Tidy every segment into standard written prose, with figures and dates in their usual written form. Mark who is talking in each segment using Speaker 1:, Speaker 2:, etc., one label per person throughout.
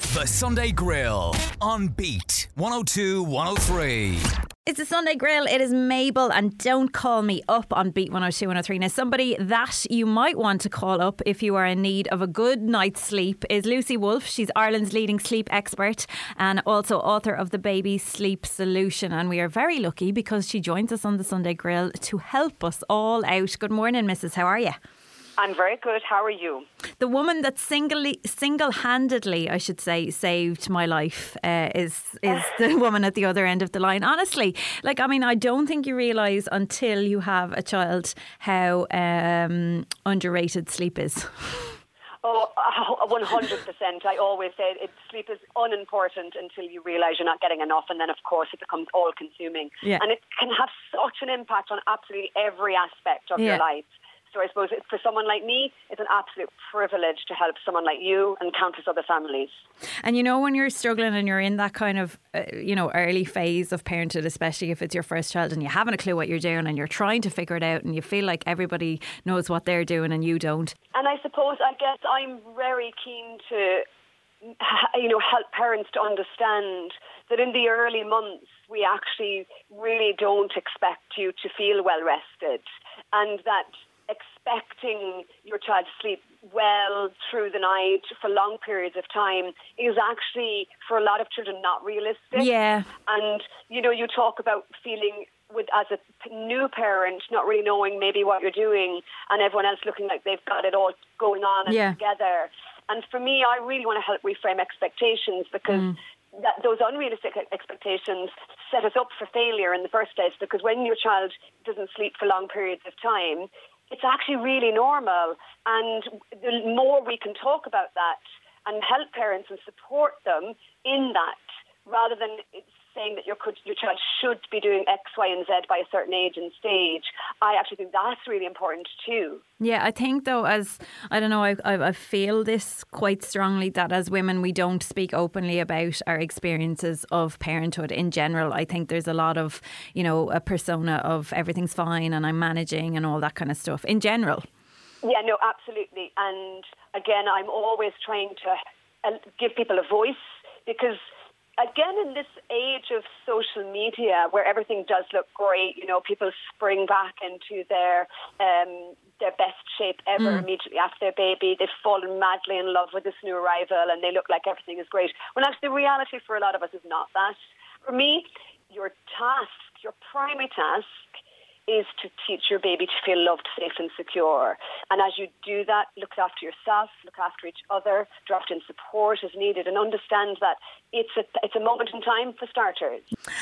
Speaker 1: The Sunday Grill on Beat 102 103.
Speaker 2: It's a Sunday Grill. It is Mabel, and don't call me up on Beat 102 103. Now, somebody that you might want to call up if you are in need of a good night's sleep is Lucy Wolfe. She's Ireland's leading sleep expert and also author of The Baby Sleep Solution. And we are very lucky because she joins us on the Sunday Grill to help us all out. Good morning, Mrs. How are you?
Speaker 3: I'm very good. How are you?
Speaker 2: The woman that single-handedly, I should say, saved my life is the woman at the other end of the line. Honestly, I don't think you realise until you have a child how underrated sleep is.
Speaker 3: Oh, 100%. I always say sleep is unimportant until you realise you're not getting enough, and then, of course, it becomes all-consuming. Yeah. And it can have such an impact on absolutely every aspect of your life. So I suppose for someone like me, it's an absolute privilege to help someone like you and countless other families.
Speaker 2: And when you're struggling and you're in that kind of, early phase of parenthood, especially if it's your first child and you haven't a clue what you're doing and you're trying to figure it out and you feel like everybody knows what they're doing and you don't.
Speaker 3: And I guess I'm very keen to, help parents to understand that in the early months, we actually really don't expect you to feel well rested, and that expecting your child to sleep well through the night for long periods of time is actually, for a lot of children, not realistic.
Speaker 2: Yeah. And,
Speaker 3: you talk about feeling as a new parent, not really knowing maybe what you're doing, and everyone else looking like they've got it all going on and together. And for me, I really want to help reframe expectations, because those unrealistic expectations set us up for failure in the first place, because when your child doesn't sleep for long periods of time, it's actually really normal. And the more we can talk about that and help parents and support them in that, rather than saying that your child should be doing X, Y, and Z by a certain age and stage, I actually think that's really important too.
Speaker 2: Yeah, I think though, I feel this quite strongly, that as women we don't speak openly about our experiences of parenthood in general. I think there's a lot of, a persona of everything's fine and I'm managing and all that kind of stuff in general.
Speaker 3: Yeah, no, absolutely. And again, I'm always trying to give people a voice, because again, in this age of social media where everything does look great, people spring back into their best shape ever immediately after their baby. They've fallen madly in love with this new arrival and they look like everything is great. Well, actually, the reality for a lot of us is not that. For me, your primary task, is to teach your baby to feel loved, safe and secure. And as you do that, look after yourself, look after each other, draft in support as needed, and understand that it's a moment in time for starters.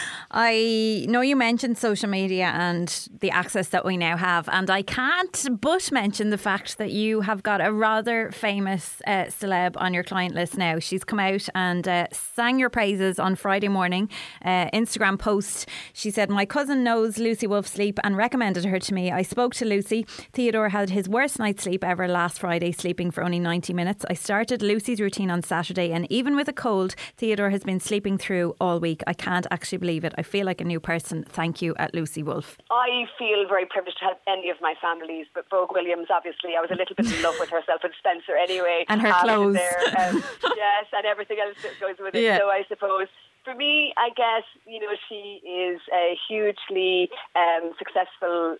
Speaker 2: I know you mentioned social media and the access that we now have, and I can't but mention the fact that you have got a rather famous celeb on your client list now. She's come out and sang your praises on Friday morning, Instagram post. She said, "My cousin knows Lucy Wolfe sleep and recommended her to me. I spoke to Lucy. Theodore had his worst night's sleep ever last Friday, sleeping for only 90 minutes. I started Lucy's routine on Saturday, and even with a cold, Theodore has been sleeping through all week. I can't actually believe it. I feel like a new person. Thank you," at Lucy Wolfe.
Speaker 3: I feel very privileged to help any of my families, but Vogue Williams, obviously, I was a little bit in love with herself and Spencer anyway.
Speaker 2: And her clothes.
Speaker 3: Yes, and everything else that goes with it. Yeah. So I suppose for me, I guess, she is a hugely successful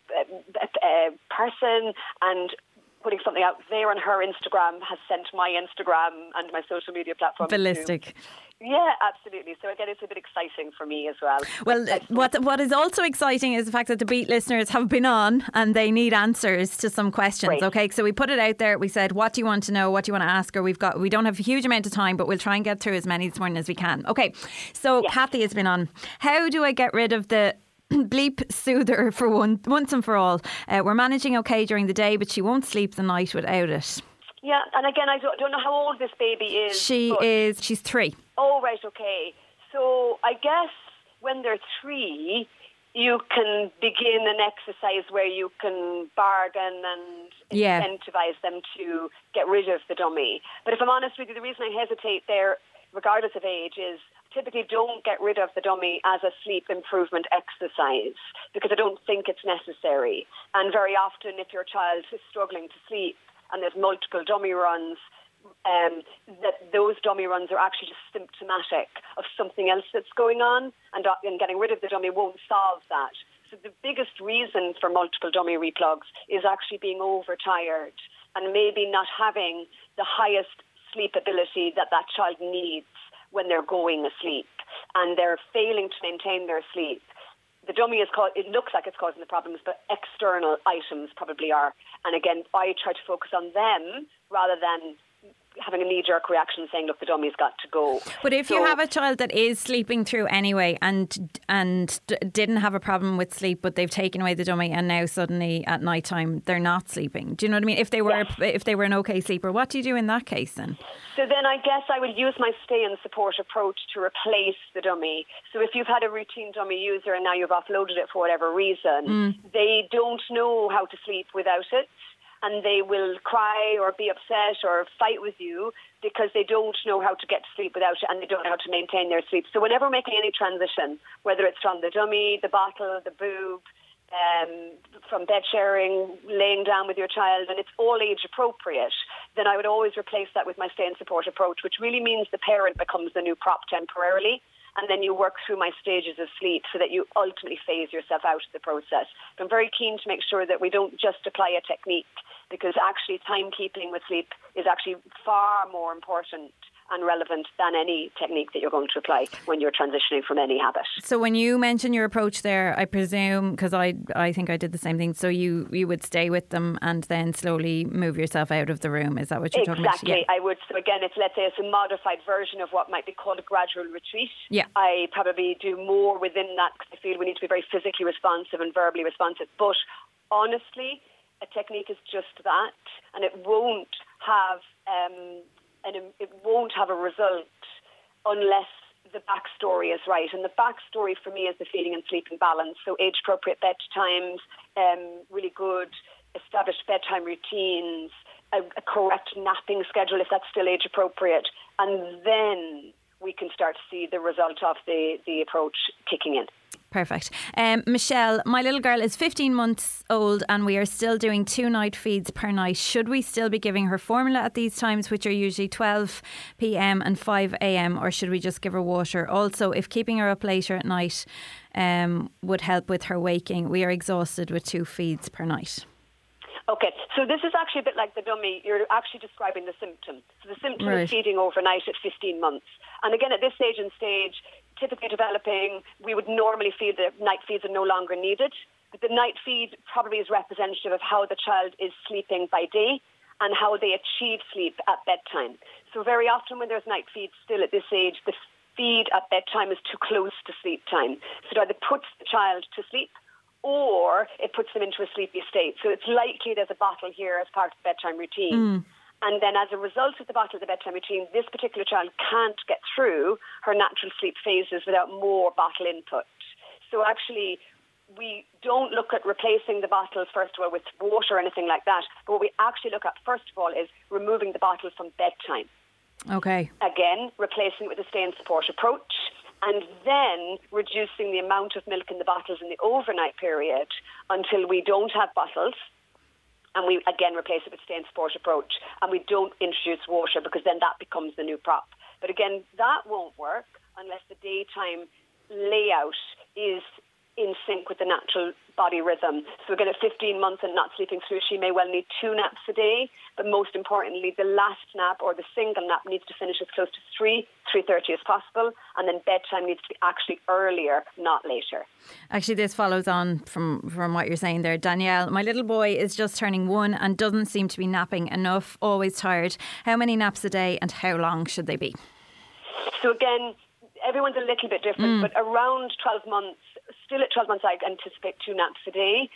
Speaker 3: person, and putting something out there on her Instagram has sent my Instagram and my social media platform
Speaker 2: ballistic.
Speaker 3: Yeah, absolutely. So again, it's a bit exciting for me as well.
Speaker 2: Well, what is also exciting is the fact that the Beat listeners have been on and they need answers to some questions. Great. Okay, so we put it out there. We said, what do you want to know? What do you want to ask her? We don't have a huge amount of time, but we'll try and get through as many this morning as we can. Okay, so yes. Kathy has been on. How do I get rid of the bleep soother for once and for all? We're managing okay during the day, but she won't sleep the night without it.
Speaker 3: Yeah, and again, I don't know how old this baby is.
Speaker 2: She's 3.
Speaker 3: Oh, right, okay. So I guess when they're 3, you can begin an exercise where you can bargain and incentivize them to get rid of the dummy. But if I'm honest with you, the reason I hesitate there, regardless of age, is typically don't get rid of the dummy as a sleep improvement exercise, because I don't think it's necessary. And very often, if your child is struggling to sleep and there's multiple dummy runs, that those dummy runs are actually just symptomatic of something else that's going on, and getting rid of the dummy won't solve that. So the biggest reason for multiple dummy replugs is actually being overtired and maybe not having the highest sleep ability that child needs when they're going asleep, and they're failing to maintain their sleep. The dummy it looks like it's causing the problems, but external items probably are. And again, I try to focus on them rather than having a knee-jerk reaction saying, look, the dummy's got to go.
Speaker 2: But if you have a child that is sleeping through anyway and didn't have a problem with sleep, but they've taken away the dummy and now suddenly at night time they're not sleeping, do you know what I mean? If they were an okay sleeper, what do you do in that case then?
Speaker 3: So then I guess I would use my stay and support approach to replace the dummy. So if you've had a routine dummy user and now you've offloaded it for whatever reason, they don't know how to sleep without it. And they will cry or be upset or fight with you because they don't know how to get to sleep without it, and they don't know how to maintain their sleep. So whenever we're making any transition, whether it's from the dummy, the bottle, the boob, from bed sharing, laying down with your child, and it's all age appropriate, then I would always replace that with my stay and support approach, which really means the parent becomes the new prop temporarily. And then you work through my stages of sleep so that you ultimately phase yourself out of the process. But I'm very keen to make sure that we don't just apply a technique, because actually timekeeping with sleep is actually far more important and relevant than any technique that you're going to apply when you're transitioning from any habit.
Speaker 2: So when you mention your approach there, I presume, because I think I did the same thing, so you would stay with them and then slowly move yourself out of the room. Is that what you're talking about?
Speaker 3: Exactly. I would. So again, let's say it's a modified version of what might be called a gradual retreat.
Speaker 2: Yeah.
Speaker 3: I probably do more within that because I feel we need to be very physically responsive and verbally responsive. But honestly, a technique is just that, and it won't have a result unless the backstory is right. And the backstory for me is the feeding and sleeping balance. So age-appropriate bedtimes, really good established bedtime routines, a correct napping schedule if that's still age-appropriate, and then we can start to see the result of the approach kicking in.
Speaker 2: Perfect. Michelle, my little girl is 15 months old and we are still doing 2 night feeds per night. Should we still be giving her formula at these times, which are usually 12 p.m. and 5 a.m, or should we just give her water? Also, if keeping her up later at night would help with her waking, we are exhausted with 2 feeds per night.
Speaker 3: Okay, so this is actually a bit like the dummy. You're actually describing the symptom. So the symptom
Speaker 2: Right.
Speaker 3: is feeding overnight at 15 months. And again, at this age and stage, typically developing, we would normally feel that night feeds are no longer needed. But the night feed probably is representative of how the child is sleeping by day and how they achieve sleep at bedtime. So very often when there's night feeds still at this age, the feed at bedtime is too close to sleep time. So it either puts the child to sleep or it puts them into a sleepy state. So it's likely there's a bottle here as part of the bedtime routine. And then as a result of the bottle of the bedtime routine, this particular child can't get through her natural sleep phases without more bottle input. So actually, we don't look at replacing the bottles, first of all, with water or anything like that. But what we actually look at, first of all, is removing the bottle from bedtime.
Speaker 2: Okay.
Speaker 3: Again, replacing it with a stay and support approach. And then reducing the amount of milk in the bottles in the overnight period until we don't have bottles. And we, again, replace it with stay and support approach. And we don't introduce water because then that becomes the new prop. But again, that won't work unless the daytime layout is in sync with the natural body rhythm. So again, at 15 months and not sleeping through, she may well need 2 naps a day. But most importantly, the last nap or the single nap needs to finish as close to 3:30 as possible. And then bedtime needs to be actually earlier, not later.
Speaker 2: Actually, this follows on from what you're saying there. Danielle, my little boy is just turning 1 and doesn't seem to be napping enough, always tired. How many naps a day and how long should they be?
Speaker 3: So again, everyone's a little bit different, but around 12 months, still at 12 months, I anticipate 2 naps a day.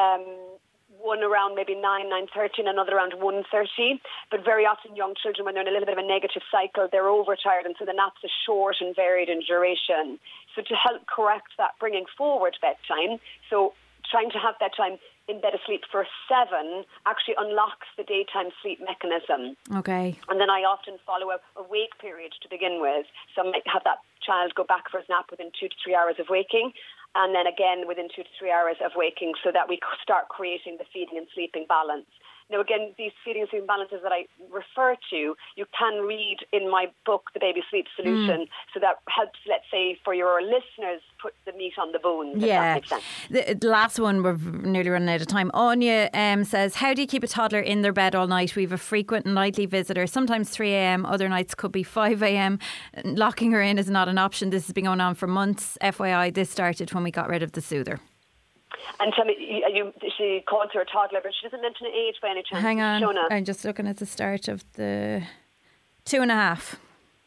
Speaker 3: One around maybe 9:30 and another around 1:30. But very often young children, when they're in a little bit of a negative cycle, they're overtired, and so the naps are short and varied in duration. So to help correct that, bringing forward bedtime, so trying to have bedtime in bed asleep for 7 actually unlocks the daytime sleep mechanism.
Speaker 2: Okay.
Speaker 3: And then I often follow a wake period to begin with. So I might have that child go back for his nap within 2 to 3 hours of waking, and then again within 2 to 3 hours of waking, so that we start creating the feeding and sleeping balance. Now, again, these feeding sleep imbalances that I refer to, you can read in my book, The Baby Sleep Solution, so that helps, let's say, for your listeners, put the meat on the bones, if that makes sense.
Speaker 2: The last one, we're nearly running out of time. Anya says, how do you keep a toddler in their bed all night? We have a frequent nightly visitor, sometimes 3 a.m, other nights could be 5 a.m. Locking her in is not an option. This has been going on for months. FYI, this started when we got rid of the soother.
Speaker 3: And tell me, she calls her a toddler, but she doesn't mention an age by any chance.
Speaker 2: Hang on,
Speaker 3: Shona.
Speaker 2: I'm just looking at the start of the 2.5.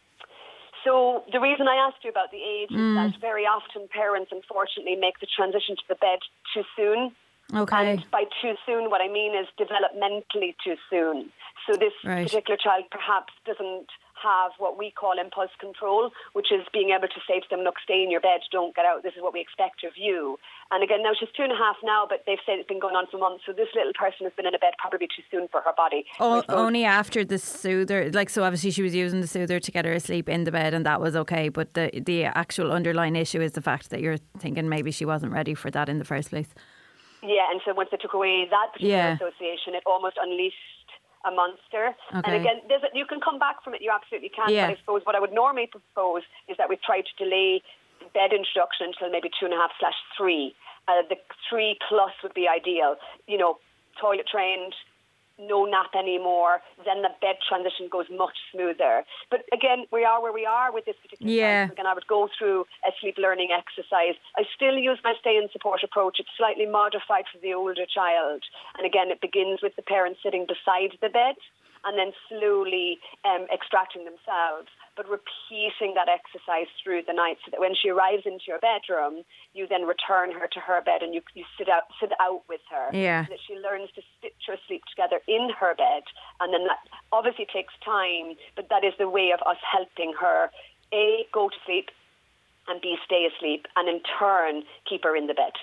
Speaker 3: So the reason I asked you about the age is that very often parents, unfortunately, make the transition to the bed too soon.
Speaker 2: Okay.
Speaker 3: And by too soon, what I mean is developmentally too soon. So this particular child perhaps doesn't have what we call impulse control, which is being able to say to them, look, stay in your bed, don't get out, this is what we expect of you. And again, now she's 2.5 now, but they've said it's been going on for months, so this little person has been in a bed probably too soon for her body.
Speaker 2: Only after the soother, so obviously she was using the soother to get her asleep in the bed and that was okay, but the actual underlying issue is the fact that you're thinking maybe she wasn't ready for that in the first place.
Speaker 3: Yeah, and so once they took away that particular association, it almost unleashed a monster.
Speaker 2: Okay.
Speaker 3: And again, you can come back from it, you absolutely can.
Speaker 2: Yeah.
Speaker 3: But I suppose what I would normally propose is that we try to delay the bed introduction until maybe 2.5/3. The 3+ would be ideal. Toilet trained, no nap anymore, then the bed transition goes much smoother. But again, we are where we are with this particular child. Again, I would go through a sleep learning exercise. I still use my stay and support approach. It's slightly modified for the older child. And again, it begins with the parents sitting beside the bed and then slowly extracting themselves, but repeating that exercise through the night so that when she arrives into your bedroom, you then return her to her bed and you sit out with her.
Speaker 2: Yeah.
Speaker 3: So that she learns to stitch her sleep together in her bed. And then that obviously takes time, but that is the way of us helping her, A, go to sleep, and B, stay asleep, and in turn, keep her in the bed.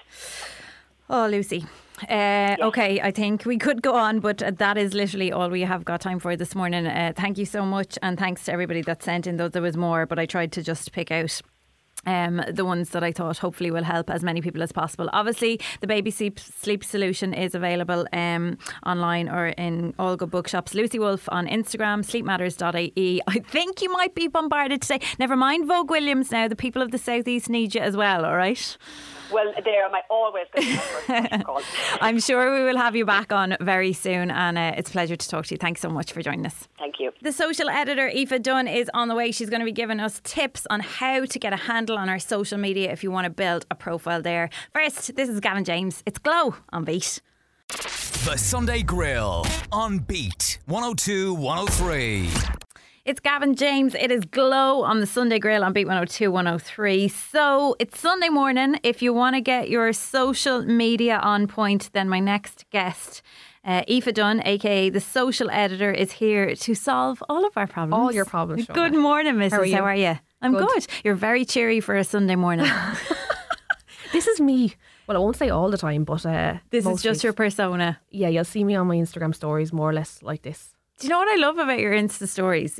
Speaker 2: Oh, Lucy. Okay, I think we could go on, but that is literally all we have got time for this morning. Thank you so much, and thanks to everybody that sent in, though there was more, but I tried to just pick out the ones that I thought hopefully will help as many people as possible. Obviously, the Baby Sleep Solution is available online or in all good bookshops. Lucy Wolfe on Instagram, sleepmatters.ie. I think you might be bombarded today. Never mind Vogue Williams now. The people of the South East need you as well, all right?
Speaker 3: Well, they are always going to be my first call.
Speaker 2: I'm sure we will have you back on very soon, and it's a pleasure to talk to you. Thanks so much for joining us.
Speaker 3: Thank you.
Speaker 2: The social editor, Aoife Dunn, is on the way. She's going to be giving us tips on how to get a handle on our social media if you want to build a profile there. First, this is Gavin James. It's Glow on Beat.
Speaker 1: The Sunday Grill on Beat 102-103.
Speaker 2: It's Gavin James. It is Glow on the Sunday Grill on Beat 102-103. So it's Sunday morning. If you want to get your social media on point, then my next guest, Aoife Dunn, aka the social editor, is here to solve all of our problems.
Speaker 4: All your problems, Shona.
Speaker 2: Good morning, Mrs. How are you? I'm good. You're very cheery for a Sunday morning.
Speaker 4: This is me. Well, I won't say all the time, but
Speaker 2: this is just your persona.
Speaker 4: Yeah, you'll see me on my Instagram stories more or less like this.
Speaker 2: Do you know what I love about your Insta stories?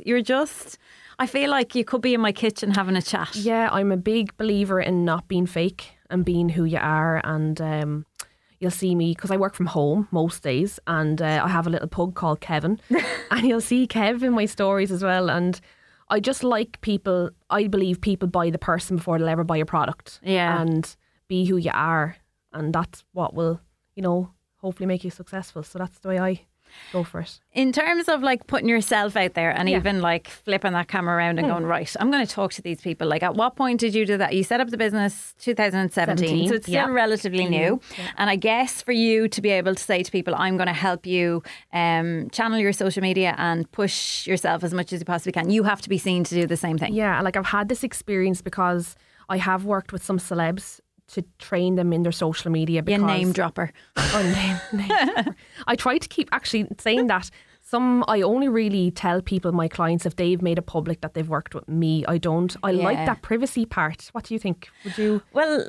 Speaker 2: I feel like you could be in my kitchen having a chat.
Speaker 4: Yeah, I'm a big believer in not being fake and being who you are. And you'll see me, because I work from home most days, and I have a little pug called Kevin. And you'll see Kev in my stories as well. And I just like people, I believe people buy the person before they'll ever buy a product.
Speaker 2: Yeah.
Speaker 4: And be who you are. And that's what will, hopefully make you successful. So that's the way I go for it.
Speaker 2: In terms of putting yourself out there and even flipping that camera around and going, right, I'm going to talk to these people. At what point did you do that? You set up the business 2017, so it's still relatively new. Yeah. And I guess for you to be able to say to people, I'm going to help you channel your social media and push yourself as much as you possibly can, you have to be seen to do the same thing.
Speaker 4: Yeah, I've had this experience because I have worked with some celebs to train them in their social media. Because
Speaker 2: Be a name dropper.
Speaker 4: Name dropper. I try to keep actually saying that. I only really tell people, my clients, if they've made it public that they've worked with me. I don't. I like that privacy part. What do you think? Would you?
Speaker 2: Well,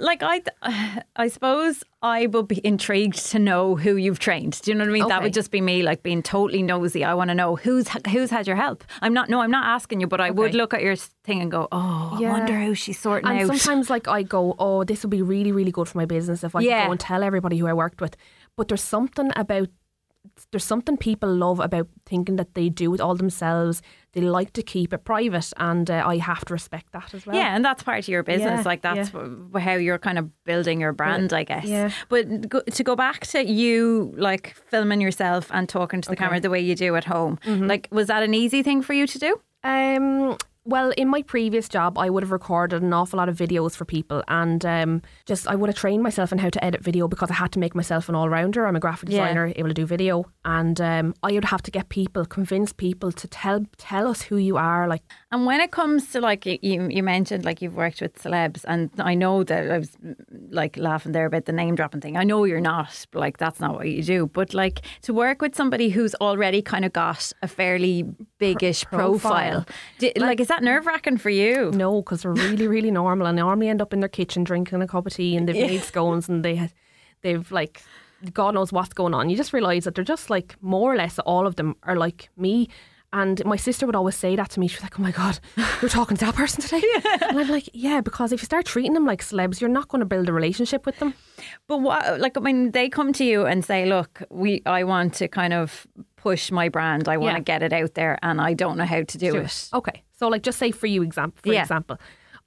Speaker 2: I suppose I would be intrigued to know who you've trained. Do you know what I mean? Okay. That would just be me, being totally nosy. I want to know who's had your help. I'm not asking you, but I would look at your thing and go, I wonder who she's sorting out.
Speaker 4: And sometimes I go, this would be really, really good for my business if I could go and tell everybody who I worked with. But there's something about there's something people love about thinking that they do it all themselves. They like to keep it private, and I have to respect that as well.
Speaker 2: Yeah, and that's part of your business.
Speaker 4: Yeah,
Speaker 2: Like that's how you're kind of building your brand, I guess.
Speaker 4: Yeah.
Speaker 2: But to go back to you, like filming yourself and talking to the camera the way you do at home, like was that an easy thing for you to do?
Speaker 4: Well, in my previous job, I would have recorded an awful lot of videos for people, and I would have trained myself in how to edit video because I had to make myself an all-rounder. I'm a graphic designer, able to do video, and I would have to convince people to tell us who you are. Like,
Speaker 2: And when it comes to like you mentioned like you've worked with celebs, and I know that I was like laughing there about the name dropping thing. I know you're not, like that's not what you do, but like to work with somebody who's already kind of got a fairly big-ish profile. Like is that nerve-wracking for you?
Speaker 4: no, because they're really, really normal, and they normally end up in their kitchen drinking a cup of tea, and they've made scones, and they've like God knows what's going on. You just realise that they're just like more or less all of them are like me. And my sister would always say that to me. She was like, oh my God, you're talking to that person today? And I'm like, yeah, because if you start treating them like celebs, you're not going to build a relationship with them.
Speaker 2: But what, like, I mean, they come to you and say, look, I want to kind of push my brand. I want to get it out there and I don't know how to do it.
Speaker 4: Okay. So like just say for example,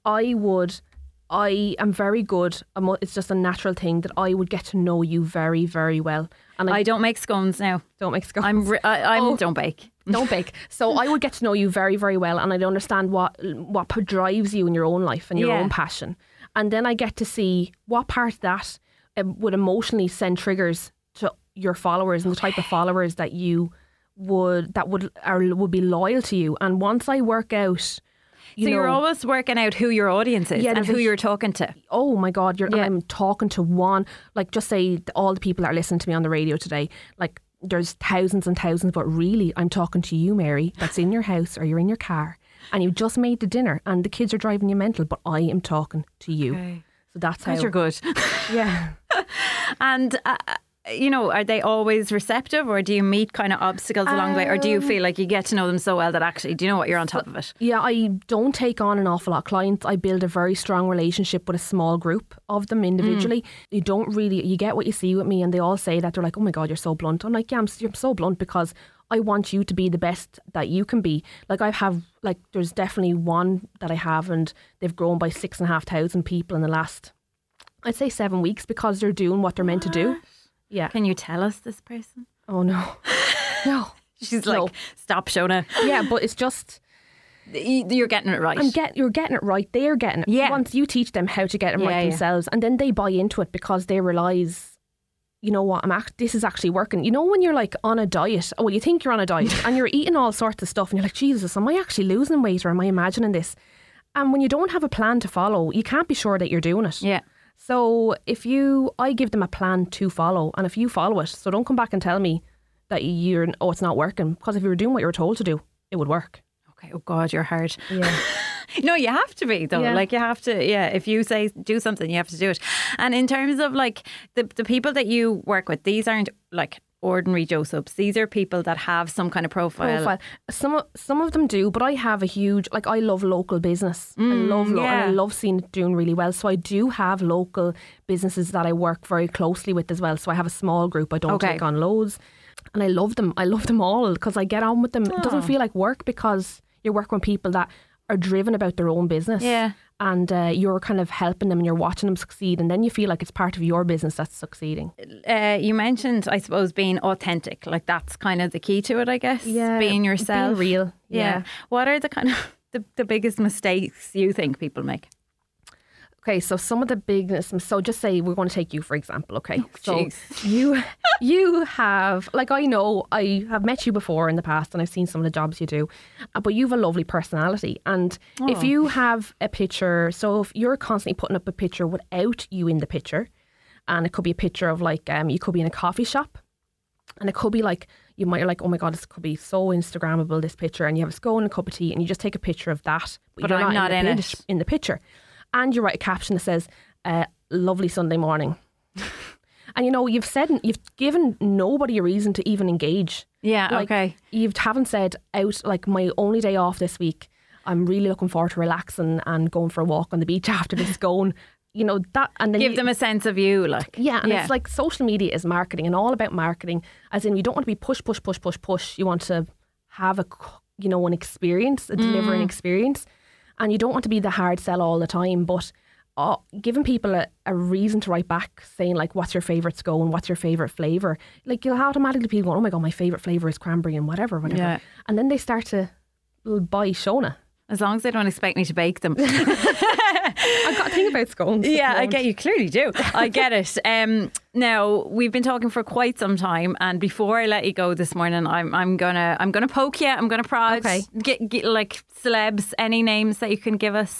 Speaker 4: I am very good. It's just a natural thing that I would get to know you very, very well. And
Speaker 2: I don't make scones now.
Speaker 4: Don't make scones.
Speaker 2: Don't bake.
Speaker 4: Don't bake. So I would get to know you very, very well, and I'd understand what drives you in your own life and your own passion. And then I get to see what part of that would emotionally send triggers to your followers and the type of followers that would be loyal to you. And once I work out.
Speaker 2: You're always working out who your audience is and who you're talking to.
Speaker 4: Oh my God, I'm talking to one. Like just say all the people that are listening to me on the radio today, like there's thousands and thousands, but really I'm talking to you, Mary, that's in your house or you're in your car and you just made the dinner and the kids are driving you mental, but I am talking to you.
Speaker 2: Okay.
Speaker 4: So that's how.
Speaker 2: You're good.
Speaker 4: Yeah.
Speaker 2: And are they always receptive, or do you meet kind of obstacles along the way, or do you feel like you get to know them so well that actually, do you know what, you're on top of it?
Speaker 4: Yeah, I don't take on an awful lot of clients. I build a very strong relationship with a small group of them individually. You get what you see with me, and they all say that. They're like, oh my God, you're so blunt. I'm like, yeah, I'm so blunt because I want you to be the best that you can be. Like there's definitely one that I have, and they've grown by 6,500 people in the last, I'd say 7 weeks, because they're doing what they're meant to do. Yeah.
Speaker 2: Can you tell us this person?
Speaker 4: Oh no. No.
Speaker 2: She's like, stop, Shona.
Speaker 4: Yeah, but it's just
Speaker 2: you're getting it right.
Speaker 4: You're getting it right. They're getting it.
Speaker 2: Yeah.
Speaker 4: Once you teach them how to get it right themselves, and then they buy into it because they realise, you know what, this is actually working. You know when you're like on a diet, you think you're on a diet and you're eating all sorts of stuff and you're like, Jesus, am I actually losing weight or am I imagining this? And when you don't have a plan to follow, you can't be sure that you're doing it.
Speaker 2: Yeah.
Speaker 4: So I give them a plan to follow, and if you follow it, so don't come back and tell me that it's not working, because if you were doing what you were told to do, it would work.
Speaker 2: Okay. Oh God, you're hard.
Speaker 4: Yeah.
Speaker 2: No, you have to be though.
Speaker 4: Yeah.
Speaker 2: Like you have to. Yeah. If you say do something, you have to do it. And in terms of like the people that you work with, these aren't like ordinary Joe Subs. These are people that have some kind of profile.
Speaker 4: Some of them do, but I have a huge, like, I love local business. And I love seeing it doing really well. So I do have local businesses that I work very closely with as well. So I have a small group. I don't take on loads, and I love them. I love them all because I get on with them. It doesn't feel like work because you're working with people that are driven about their own business.
Speaker 2: Yeah.
Speaker 4: And you're kind of helping them and you're watching them succeed, and then you feel like it's part of your business that's succeeding.
Speaker 2: You mentioned, I suppose, being authentic. Like that's kind of the key to it, I guess.
Speaker 4: Yeah,
Speaker 2: being yourself.
Speaker 4: being real. Yeah.
Speaker 2: What are the kind of the biggest mistakes you think people make?
Speaker 4: Okay, so some of the biggest. So just say we're going to take you for example. Okay,
Speaker 2: so
Speaker 4: you have, like, I know I have met you before in the past, and I've seen some of the jobs you do, but you have a lovely personality. And if you have a picture, so if you're constantly putting up a picture without you in the picture, and it could be a picture of like you could be in a coffee shop, and it could be like you're like, oh my God, this could be so Instagrammable, this picture, and you have a scone and a cup of tea, and you just take a picture of that,
Speaker 2: but you're not in
Speaker 4: the picture. And you write a caption that says, lovely Sunday morning. And you've given nobody a reason to even engage.
Speaker 2: Yeah,
Speaker 4: like,
Speaker 2: okay.
Speaker 4: You haven't said out, like, my only day off this week, I'm really looking forward to relaxing and going for a walk on the beach after this scone. you know, that, and then
Speaker 2: Give them a sense of you, like.
Speaker 4: Yeah, and it's like social media is marketing and all about marketing, as in you don't want to be push. You want to have an experience, deliver an experience, and you don't want to be the hard sell all the time, but giving people a reason to write back saying like, what's your favourite scone, what's your favourite flavour, like you'll automatically people go, oh my God, my favourite flavour is cranberry and whatever. And then they start to buy Shona.
Speaker 2: As long as they don't expect me to bake them.
Speaker 4: I've got to think about scones.
Speaker 2: Yeah, I get you. Clearly do. I get it. Now we've been talking for quite some time, and before I let you go this morning, I'm gonna poke you. I'm gonna prod.
Speaker 4: Okay.
Speaker 2: Get like celebs. Any names that you can give us?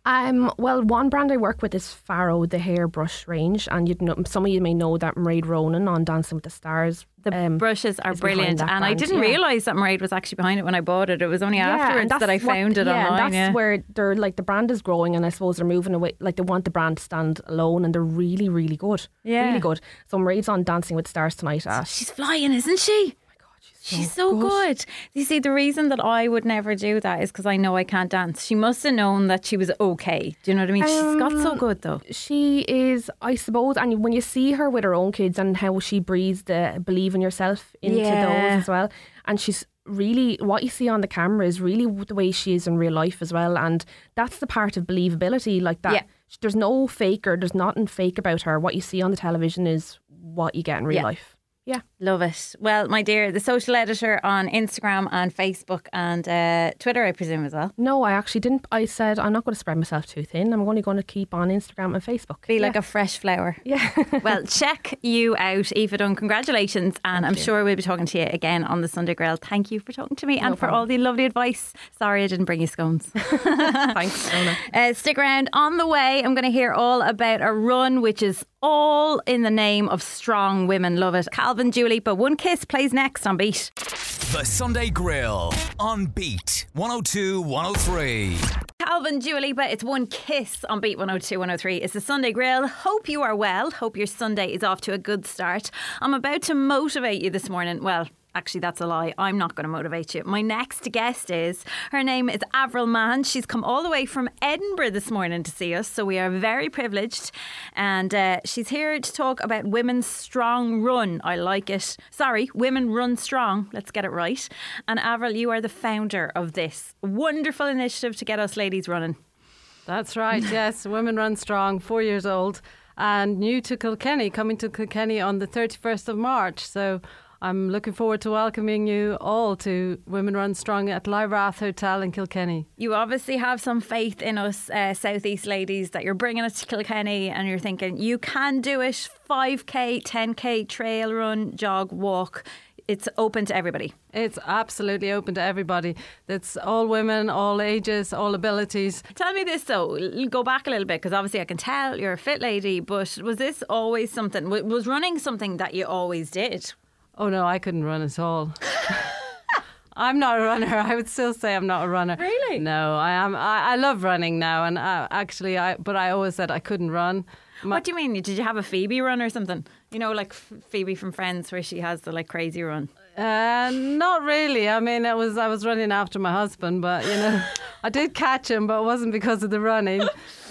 Speaker 4: Well, one brand I work with is Faro, the hairbrush range, and some of you may know that Mairead Ronan on Dancing with the Stars.
Speaker 2: The brushes are brilliant, and I didn't realise that Mairead was actually behind it when I bought it. It was only afterwards that I found it online.
Speaker 4: And that's where they're like, the brand is growing, and I suppose they're moving away. Like they want the brand to stand alone, and they're really, really good. Yeah, really good. So Mairead's on Dancing with the Stars tonight.
Speaker 2: She's flying, isn't she? She's so good. You see, the reason that I would never do that is because I know I can't dance. She must have known that she was okay. Do you know what I mean? She's got so good though.
Speaker 4: She is, I suppose, and when you see her with her own kids and how she breathes the believe in yourself into those as well. And she's really, what you see on the camera is really the way she is in real life as well. And that's the part of believability, like that. Yeah. There's no fake, or there's nothing fake about her. What you see on the television is what you get in real life. Yeah.
Speaker 2: Love it. Well, my dear, the social editor on Instagram and Facebook and Twitter, I presume, as well.
Speaker 4: No, I actually didn't. I said I'm not going to spread myself too thin. I'm only going to keep on Instagram and Facebook.
Speaker 2: Be like a fresh flower.
Speaker 4: Yeah.
Speaker 2: Well, check you out, Aoife Dunn. Congratulations. And I'm sure we'll be talking to you again on the Sunday Grill. Thank you for talking to me and for all the lovely advice. Sorry I didn't bring you scones.
Speaker 4: Thanks, Rona.
Speaker 2: Stick around. On the way, I'm going to hear all about a run which is all in the name of strong women. Love it. Calvin, Dua Lipa, One Kiss plays next on Beat.
Speaker 1: The Sunday Grill on Beat 102 103.
Speaker 2: Calvin, Dua Lipa, it's One Kiss on Beat 102 103. It's the Sunday Grill. Hope you are well. Hope your Sunday is off to a good start. I'm about to motivate you this morning. Well, actually, that's a lie. I'm not going to motivate you. My next guest her name is Avril Mann. She's come all the way from Edinburgh this morning to see us, so we are very privileged. And she's here to talk about Women's Strong Run. I like it. Sorry, Women Run Strong. Let's get it right. And Avril, you are the founder of this wonderful initiative to get us ladies running.
Speaker 5: That's right, yes. Women Run Strong, 4 years old, and new to Kilkenny, coming to Kilkenny on the 31st of March. So I'm looking forward to welcoming you all to Women Run Strong at Lyrath Hotel in Kilkenny.
Speaker 2: You obviously have some faith in us South East ladies that you're bringing us to Kilkenny, and you're thinking you can do it. 5k, 10k, trail run, jog, walk. It's open to everybody.
Speaker 5: It's absolutely open to everybody. It's all women, all ages, all abilities.
Speaker 2: Tell me this though, go back a little bit, because obviously I can tell you're a fit lady, but was this always something, was running something that you always did?
Speaker 5: Oh no, I couldn't run at all. I'm not a runner. I would still say I'm not a runner.
Speaker 2: Really?
Speaker 5: No, I am. I love running now, and but I always said I couldn't run.
Speaker 2: What do you mean? Did you have a Phoebe run or something? You know, like Phoebe from Friends, where she has the like crazy run.
Speaker 5: Not really. I mean, I was running after my husband, but you know, I did catch him, but it wasn't because of the running.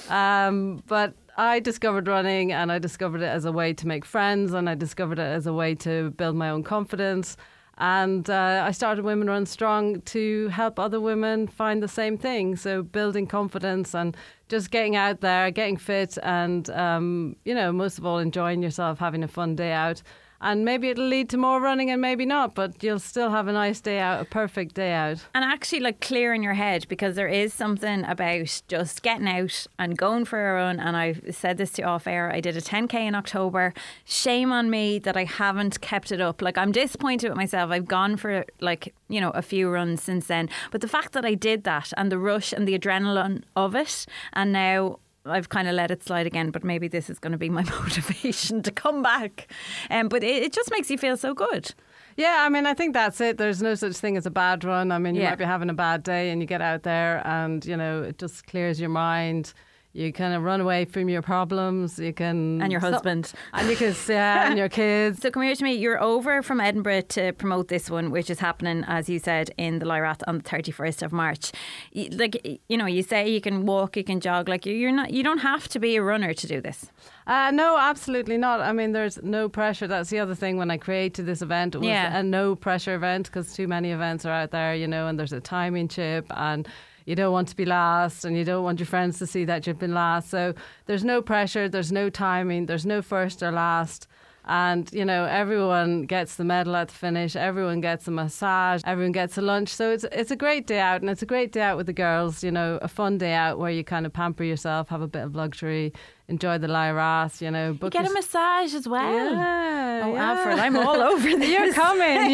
Speaker 5: But I discovered running, and I discovered it as a way to make friends, and I discovered it as a way to build my own confidence. And I started Women Run Strong to help other women find the same thing. So building confidence and just getting out there, getting fit, and, you know, most of all, enjoying yourself, having a fun day out. And maybe it'll lead to more running and maybe not, but you'll still have a nice day out, a perfect day out.
Speaker 2: And actually like clearing your head, because there is something about just getting out and going for a run. And I said this to you off air, I did a 10k in October. Shame on me that I haven't kept it up. Like, I'm disappointed with myself. I've gone for like, you know, a few runs since then. But the fact that I did that, and the rush and the adrenaline of it, and now I've kind of let it slide again, but maybe this is going to be my motivation to come back. But it just makes you feel so good.
Speaker 5: Yeah, I mean, I think that's it. There's no such thing as a bad run. I mean, you might be having a bad day and you get out there and, you know, it just clears your mind. You kind of run away from your problems. You can
Speaker 2: And your husband.
Speaker 5: and you can and your kids.
Speaker 2: So come here to me. You're over from Edinburgh to promote this one, which is happening, as you said, in the Lyrath on the 31st of March. Like, you know, you say you can walk, you can jog. Like, you're not. You don't have to be a runner to do this.
Speaker 5: No, absolutely not. I mean, there's no pressure. That's the other thing when I created this event. It was a no pressure event because too many events are out there, you know, and there's a timing chip and you don't want to be last and you don't want your friends to see that you've been last. So there's no pressure, there's no timing, there's no first or last. And, you know, everyone gets the medal at the finish, everyone gets a massage, everyone gets a lunch. So it's a great day out, and it's a great day out with the girls, you know, a fun day out where you kind of pamper yourself, have a bit of luxury, enjoy the Lyrath, you know.
Speaker 2: You get a massage as well.
Speaker 5: Yeah.
Speaker 2: Oh, Alfred, I'm all over this.
Speaker 5: You're coming.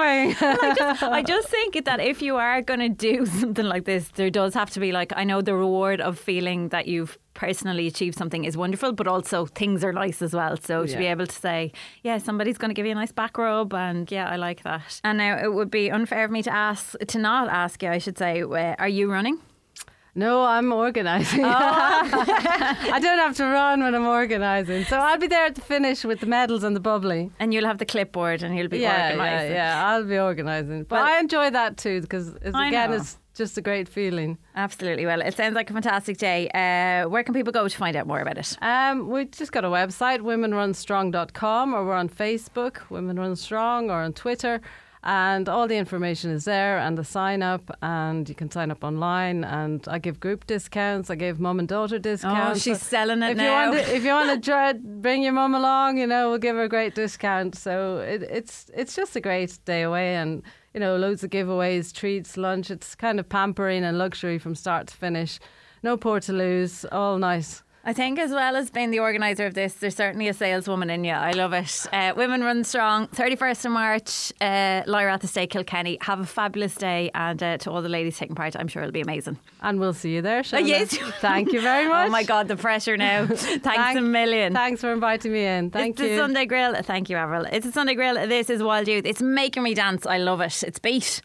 Speaker 2: I just think that if you are going to do something like this, there does have to be, like, I know the reward of feeling that you've personally achieved something is wonderful, but also things are nice as well. So to be able to say, yeah, somebody's going to give you a nice back rub, and yeah, I like that. And now it would be unfair of me to not ask you, I should say, are you running?
Speaker 5: No, I'm organising. I don't have to run when I'm organising. So I'll be there at the finish with the medals and the bubbly.
Speaker 2: And you'll have the clipboard and you'll be organising.
Speaker 5: Yeah, I'll be organising. But I enjoy that too because, again, it's just a great feeling.
Speaker 2: Absolutely. Well, it sounds like a fantastic day. Where can people go to find out more about it?
Speaker 5: We just got a website, womenrunstrong.com, or we're on Facebook, Women Run Strong, or on Twitter. And all the information is there and the sign up, and you can sign up online, and I give group discounts. I give mum and daughter discounts.
Speaker 2: Oh, she's selling it now.
Speaker 5: If you want to bring your mum along, you know, we'll give her a great discount. So it's just a great day away, and you know, loads of giveaways, treats, lunch. It's kind of pampering and luxury from start to finish. No port to lose, all nice.
Speaker 2: I think as well as being the organiser of this, there's certainly a saleswoman in you. I love it. Women Run Strong, 31st of March, Lyrath Estate, Kilkenny. Have a fabulous day, and to all the ladies taking part, I'm sure it'll be amazing.
Speaker 5: And we'll see you there, Shona.
Speaker 2: Yes.
Speaker 5: Thank you very much.
Speaker 2: Oh my God, the pressure now. Thanks a million.
Speaker 5: Thanks for inviting me in. Thank you.
Speaker 2: It's the Sunday Grill. Thank you, Avril. It's the Sunday Grill. This is Wild Youth. It's making me dance. I love it. It's Beat.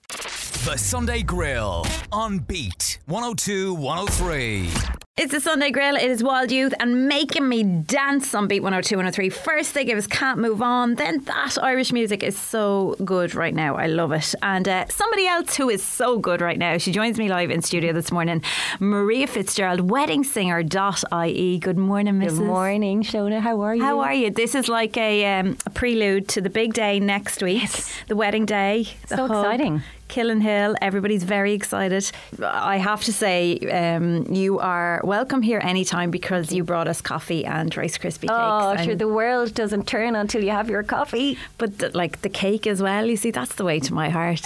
Speaker 1: The Sunday Grill on Beat 102 103.
Speaker 2: It's the Sunday Grill. It is Wild Youth and making me dance on Beat 102 103. First they give us Can't Move On. Then that Irish music is so good right now. I love it. And somebody else who is so good right now, she joins me live in studio this morning, Maria Fitzgerald, wedding singer.ie. Good morning, Mrs.
Speaker 6: Good morning, Shona. How are you?
Speaker 2: How are you? This is like a prelude to the big day next week, the wedding day.
Speaker 6: So exciting.
Speaker 2: Killenhill, everybody's very excited. I have to say, you are welcome here anytime because you brought us coffee and Rice Krispie cakes.
Speaker 6: Oh, sure, the world doesn't turn until you have your coffee.
Speaker 2: But the cake as well, you see, that's the way to my heart.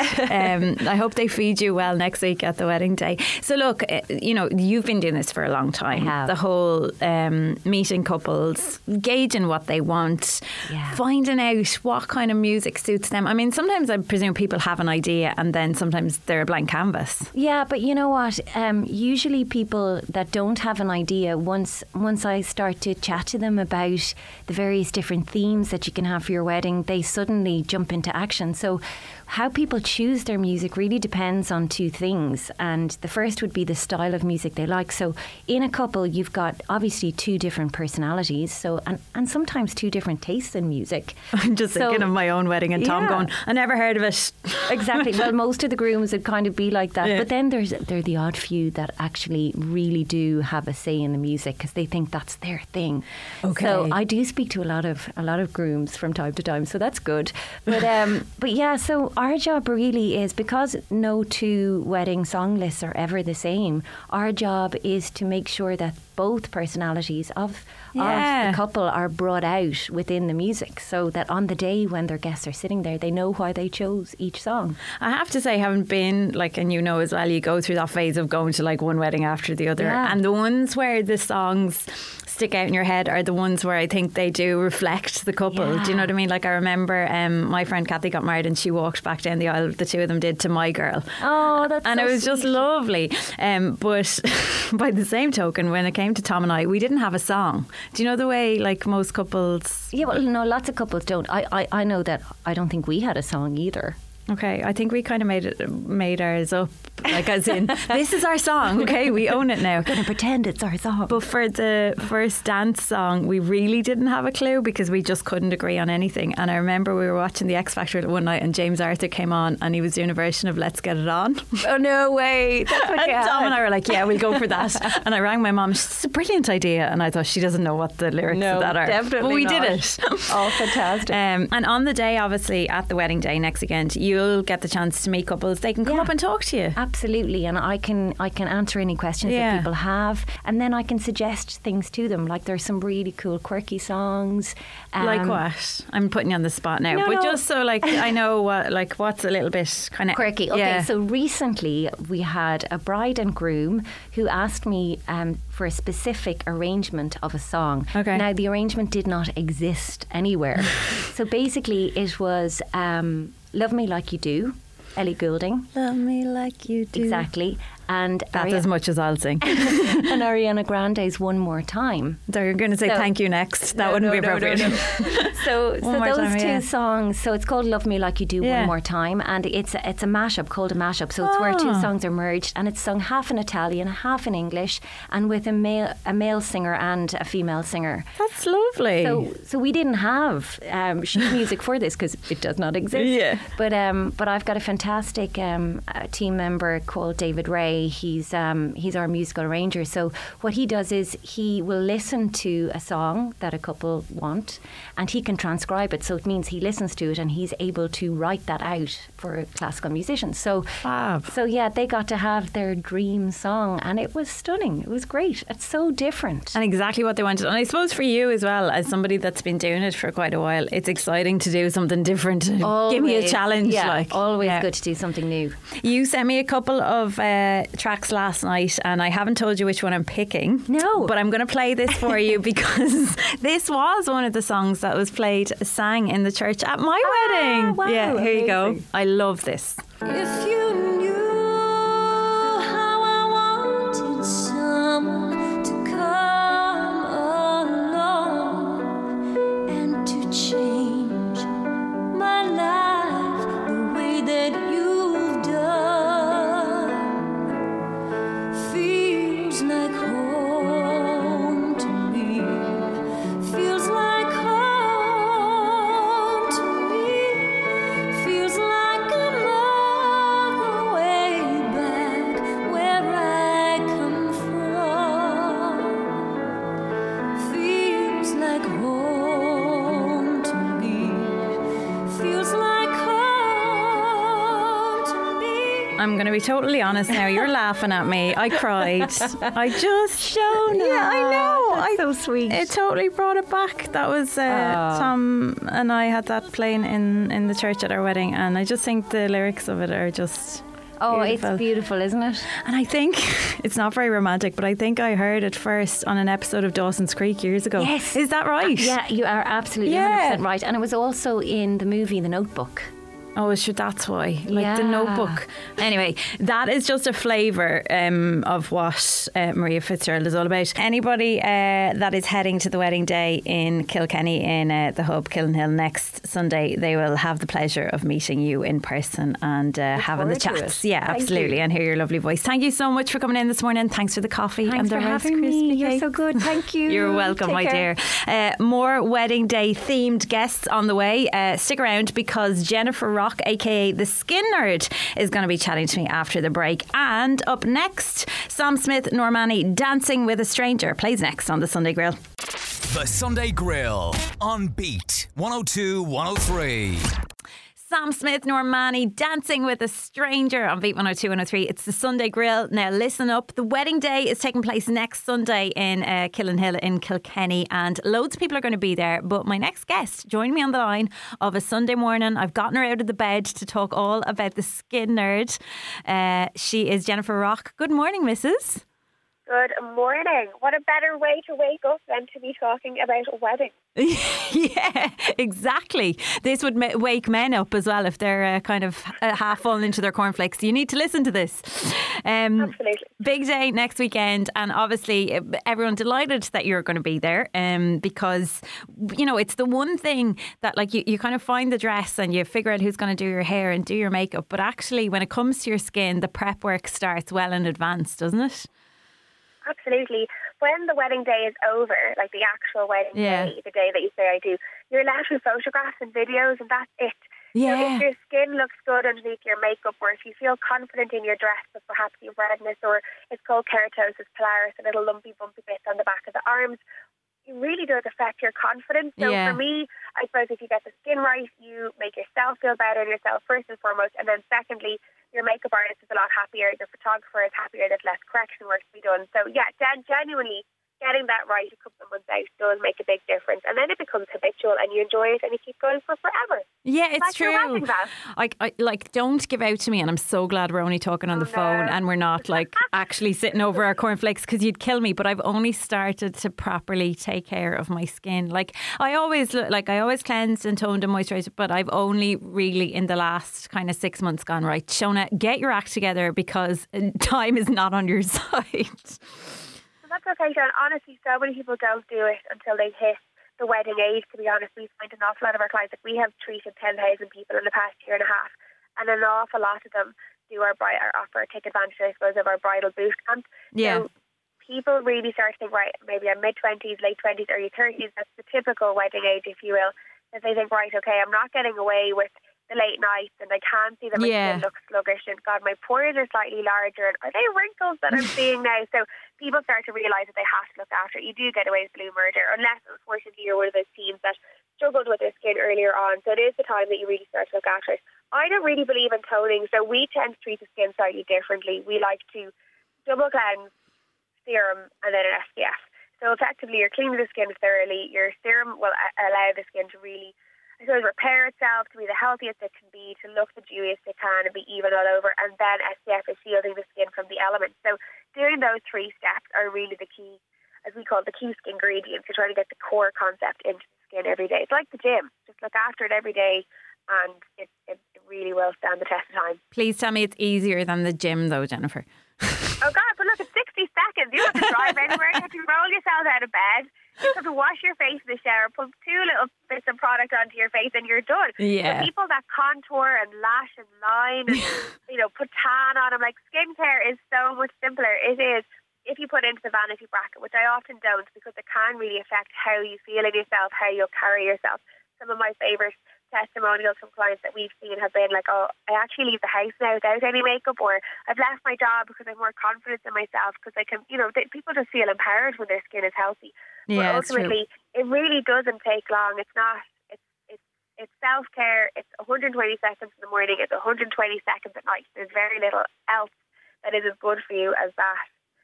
Speaker 2: I hope they feed you well next week at the wedding day. So look, you know, you've been doing this for a long time.
Speaker 6: I have.
Speaker 2: The whole meeting couples, gauging what they want, finding out what kind of music suits them. I mean, sometimes I presume people have an idea and then sometimes they're a blank canvas.
Speaker 6: Yeah, but you know what? Usually people that don't have an idea, once I start to chat to them about the various different themes that you can have for your wedding, they suddenly jump into action. So how people choose their music really depends on two things. And the first would be the style of music they like. So in a couple, you've got obviously two different personalities. So and sometimes two different tastes in music.
Speaker 2: I'm just thinking of my own wedding and Tom going, I never heard of it.
Speaker 6: Exactly. Well, most of the grooms would kind of be like that. Yeah. But then there are the odd few that actually really do have a say in the music because they think that's their thing. Okay. So I do speak to a lot of grooms from time to time. So that's good. But yeah, so our job really is, because no two wedding song lists are ever the same, our job is to make sure that both personalities of the couple are brought out within the music, so that on the day when their guests are sitting there, they know why they chose each song.
Speaker 2: I have to say, having been like, and you know as well, you go through that phase of going to like one wedding after the other, and the ones where the songs stick out in your head are the ones where I think they do reflect the couple. Do you know what I mean? Like I remember my friend Kathy got married and she walked back down the aisle, the two of them did, to My Girl.
Speaker 6: Oh, that's
Speaker 2: and
Speaker 6: so
Speaker 2: it was
Speaker 6: sweet.
Speaker 2: just lovely. But by the same token, when it came to Tom and I, we didn't have a song. Do you know the way like most couples?
Speaker 6: Yeah, well, no, lots of couples don't. I know that. I don't think we had a song either.
Speaker 2: Okay, I think we kind of made ours up, like as in, this is our song, okay, we own it now.
Speaker 6: We're going to pretend it's our song.
Speaker 2: But for the first dance song, we really didn't have a clue because we just couldn't agree on anything. And I remember we were watching the X Factor one night and James Arthur came on and he was doing a version of Let's Get It On.
Speaker 6: Oh, no way. That's what
Speaker 2: and Tom and I were like, yeah, we'll go for that. And I rang my mum, it's a brilliant idea. And I thought, she doesn't know what the lyrics of that are.
Speaker 6: Definitely
Speaker 2: but we
Speaker 6: not.
Speaker 2: did it.
Speaker 6: Oh, fantastic.
Speaker 2: And on the day, obviously, at the wedding day next weekend, you'll get the chance to meet couples. They can come up and talk to you.
Speaker 6: Absolutely, and I can answer any questions that people have, and then I can suggest things to them. Like there's some really cool quirky songs.
Speaker 2: Like what? I'm putting you on the spot now, but just so like I know what's a little bit kind of
Speaker 6: quirky. Okay, so recently we had a bride and groom who asked me for a specific arrangement of a song.
Speaker 2: Okay.
Speaker 6: Now the arrangement did not exist anywhere, so basically it was "Love Me Like You Do," Ellie Goulding.
Speaker 2: Love me like you do.
Speaker 6: Exactly. And
Speaker 2: that's as much as I'll sing.
Speaker 6: And Ariana Grande's "One More Time."
Speaker 2: So you're going to say thank you next. That wouldn't be appropriate.
Speaker 6: So those two songs. So it's called "Love Me Like You Do," One More Time, and it's a mashup called a mashup. So it's where two songs are merged, and it's sung half in Italian, half in English, and with a male singer and a female singer.
Speaker 2: That's lovely.
Speaker 6: So we didn't have sheet music for this because it does not exist.
Speaker 2: Yeah.
Speaker 6: But I've got a fantastic team member called David Ray. He's our musical arranger. So what he does is he will listen to a song that a couple want, and he can transcribe it. So it means he listens to it and he's able to write that out for classical musicians. So they got to have their dream song, and it was stunning. It was great. It's so different,
Speaker 2: and exactly what they wanted. And I suppose for you as well, as somebody that's been doing it for quite a while, it's exciting to do something different.
Speaker 6: Always,
Speaker 2: give me a challenge.
Speaker 6: Yeah, always good to do something new.
Speaker 2: You sent me a couple of tracks last night, and I haven't told you which one I'm picking.
Speaker 6: No.
Speaker 2: But I'm going to play this for you because this was one of the songs that was sang in the church at my wedding.
Speaker 6: Wow,
Speaker 2: yeah, here you go.
Speaker 6: amazing.
Speaker 2: I love this.
Speaker 7: If you knew how I wanted someone to come along and to change my life the way that you've done, feels like home to me, feels like home to me, feels like I'm all the way back where I come from, feels like home to me, feels like home to me.
Speaker 2: I'm going to be totally honest now. You're laughing at me. I cried. I just... Yeah, I know.
Speaker 6: That's so sweet.
Speaker 2: It totally brought it back. That was Tom and I had that playing in the church at our wedding, and I just think the lyrics of it are just...
Speaker 6: Oh,
Speaker 2: beautiful.
Speaker 6: it's beautiful, isn't it?
Speaker 2: And I think it's not very romantic, but I think I heard it first on an episode of Dawson's Creek years ago.
Speaker 6: Yes.
Speaker 2: Is that right?
Speaker 6: Yeah, you are absolutely 100% right. And it was also in the movie The Notebook.
Speaker 2: Oh, sure, that's why. Like
Speaker 6: Yeah.
Speaker 2: The Notebook. Anyway, that is just a flavour of what Maria Fitzgerald is all about. Anybody that is heading to the wedding day in Kilkenny in the Hub, Killenhill, next Sunday, they will have the pleasure of meeting you in person and having the
Speaker 6: forward to
Speaker 2: chats.
Speaker 6: it.
Speaker 2: Yeah,
Speaker 6: Thank
Speaker 2: absolutely.
Speaker 6: you.
Speaker 2: And hear your lovely voice. Thank you so much for coming in this morning. Thanks for the coffee
Speaker 6: Thanks
Speaker 2: and the
Speaker 6: for
Speaker 2: Rice
Speaker 6: having
Speaker 2: Krispie
Speaker 6: me. You're
Speaker 2: cake.
Speaker 6: so good. Thank you.
Speaker 2: You're welcome,
Speaker 6: Take
Speaker 2: my
Speaker 6: care.
Speaker 2: dear. More wedding day themed guests on the way. Stick around because Jennifer Rock, aka the Skin Nerd, is going to be chatting to me after the break. And up next, Sam Smith Normani, Dancing with a Stranger, plays next on the Sunday Grill.
Speaker 1: The Sunday Grill on Beat 102 103.
Speaker 2: Sam Smith Normani, Dancing with a Stranger on Beat 102 103. It's the Sunday Grill. Now listen up. The wedding day is taking place next Sunday in Killenhill in Kilkenny, and loads of people are going to be there. But my next guest joined me on the line of a Sunday morning. I've gotten her out of the bed to talk all about the Skin Nerd. She is Jennifer Rock. Good morning, Mrs.
Speaker 8: Good morning. What a better way to wake up than to be talking about a wedding.
Speaker 2: Yeah, exactly. This would wake men up as well if they're kind of half fallen into their cornflakes. You need to listen to this.
Speaker 8: Absolutely.
Speaker 2: Big day next weekend, and obviously everyone delighted that you're going to be there because, you know, it's the one thing that like you kind of find the dress and you figure out who's going to do your hair and do your makeup. But actually, when it comes to your skin, the prep work starts well in advance, doesn't it?
Speaker 8: Absolutely. When the wedding day is over, like the actual wedding day, the day that you say I do, you're left with photographs and videos, and that's it.
Speaker 2: Yeah.
Speaker 8: So if your skin looks good underneath your makeup, or if you feel confident in your dress, but perhaps you've redness, or it's called keratosis pilaris, a little lumpy, bumpy bits on the back of the arms, it really does affect your confidence. So for me, I suppose if you get the skin right, you make yourself feel better in yourself first and foremost, and then secondly, your makeup artist is a lot happier, your photographer is happier, there's less correction work to be done. So yeah, genuinely getting that right a couple of months out does make a big difference, and then it becomes habitual and you enjoy it and you keep going for forever.
Speaker 2: Yeah, it's
Speaker 8: That's
Speaker 2: true. I like, don't give out to me, and I'm so glad we're only talking on the phone and we're not like actually sitting over our cornflakes, because you'd kill me. But I've only started to properly take care of my skin. Like I always cleansed and toned and moisturised, but I've only really in the last kind of 6 months gone, right, Shona, get your act together because time is not on your side.
Speaker 8: That's okay, John. Honestly, so many people don't do it until they hit the wedding age. To be honest, we find an awful lot of our clients, like we have treated 10,000 people in the past year and a half, and an awful lot of them do take advantage, I suppose, of our bridal boot camp.
Speaker 2: Yeah.
Speaker 8: So people really start to think, right, maybe I'm mid-20s, late 20s, early 30s. That's the typical wedding age, if you will. That they think, right, okay, I'm not getting away with the late nights, and I can see that my skin looks sluggish, and God, my pores are slightly larger, and are they wrinkles that I'm seeing now? So people start to realise that they have to look after it. You do get away with blue murder, unless unfortunately you're one of those teens that struggled with their skin earlier on. So it is the time that you really start to look after it. I don't really believe in toning, so we tend to treat the skin slightly differently. We like to double cleanse, serum, and then an SPF. So effectively you're cleaning the skin thoroughly. Your serum will allow the skin to really, I suppose, repair itself, to be the healthiest it can be, to look the dewiest it can and be even all over. And then SPF is shielding the skin from the elements. So doing those 3 steps are really the key, as we call it, the key ingredients to try to get the core concept into the skin every day. It's like the gym. Just look after it every day, and it really will stand the test of time.
Speaker 2: Please tell me it's easier than the gym though, Jennifer.
Speaker 8: Oh God, but look, it's 60 seconds. You don't have to drive anywhere. You have to roll yourself out of bed. You have to wash your face in the shower, put 2 little bits of product onto your face, and you're done.
Speaker 2: Yeah.
Speaker 8: So people that contour and lash and line and put tan on them, like, skincare is so much simpler. It is, if you put into the vanity bracket, which I often don't, because it can really affect how you feel in yourself, how you'll carry yourself. Some of my favourite testimonials from clients that we've seen have been like, oh, I actually leave the house now without any makeup, or I've left my job because I'm more confident in myself, because I can, people just feel empowered when their skin is healthy.
Speaker 2: Yeah,
Speaker 8: but ultimately, it really doesn't take long. It's not. It's self-care. It's 120 seconds in the morning. It's 120 seconds at night. There's very little else that is as good for you as that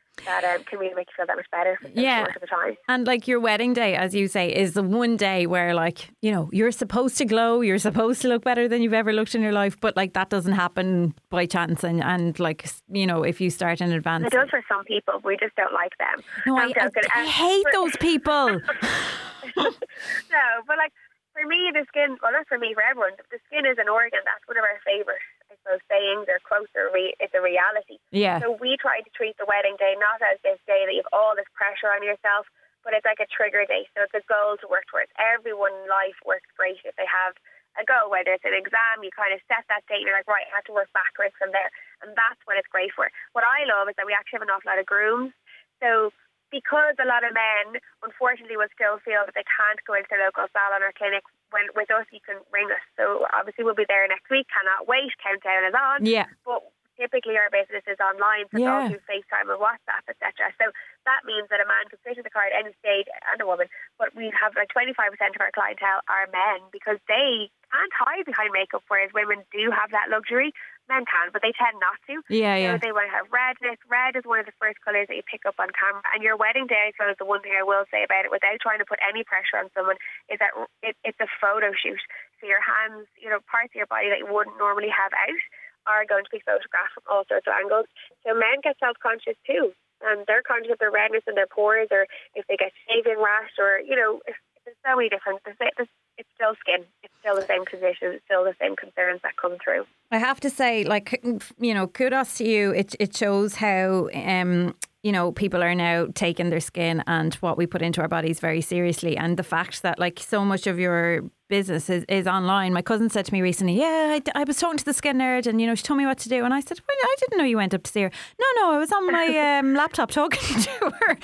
Speaker 8: can really make you feel that much better for the short of the time.
Speaker 2: And like your wedding day, as you say, is the one day where, like, you're supposed to glow, you're supposed to look better than you've ever looked in your life, but like that doesn't happen by chance, and like, if you start in advance.
Speaker 8: It does for some people. We just don't like them.
Speaker 2: No, I hate those people.
Speaker 8: No, but like, for me, the skin, well, not for me, for everyone, the skin is an organ. That's one of our favourite, I suppose, sayings or quotes, it's a reality.
Speaker 2: Yeah.
Speaker 8: So we try to treat the wedding day not as this day that you have all this pressure on yourself, but it's like a trigger day. So it's a goal to work towards. Everyone in life works great if they have a goal, whether it's an exam, you kind of set that date and you're like, right, I have to work backwards from there. And that's when it's great for. What I love is that we actually have an awful lot of grooms. So because a lot of men, unfortunately, will still feel that they can't go into their local salon or clinic, when with us, you can ring us. So obviously we'll be there next week. Cannot wait. Countdown is on.
Speaker 2: Yeah.
Speaker 8: But typically our business is online, so it's all through FaceTime and WhatsApp, etc. So that means that a man can sit in the car at any stage, and a woman, but we have like 25% of our clientele are men, because they can't hide behind makeup, whereas women do have that luxury. Men can, but they tend not to.
Speaker 2: Yeah.
Speaker 8: So they want to have redness. Red is one of the first colours that you pick up on camera. And your wedding day, I suppose, the one thing I will say about it, without trying to put any pressure on someone, is that it's a photo shoot. So your hands, parts of your body that you wouldn't normally have out, are going to be photographed from all sorts of angles. So men get self-conscious too. and they're conscious of their redness in their pores, or if they get shaving rash, or there's so many different. It's still skin. It's still the same condition. It's still the same concerns that come through.
Speaker 2: I have to say, kudos to you. It shows how people are now taking their skin and what we put into our bodies very seriously. And the fact that so much of your business is online. My cousin said to me recently, I was talking to the skin nerd and, she told me what to do. And I said, well, I didn't know you went up to see her. No, I was on my laptop talking to her.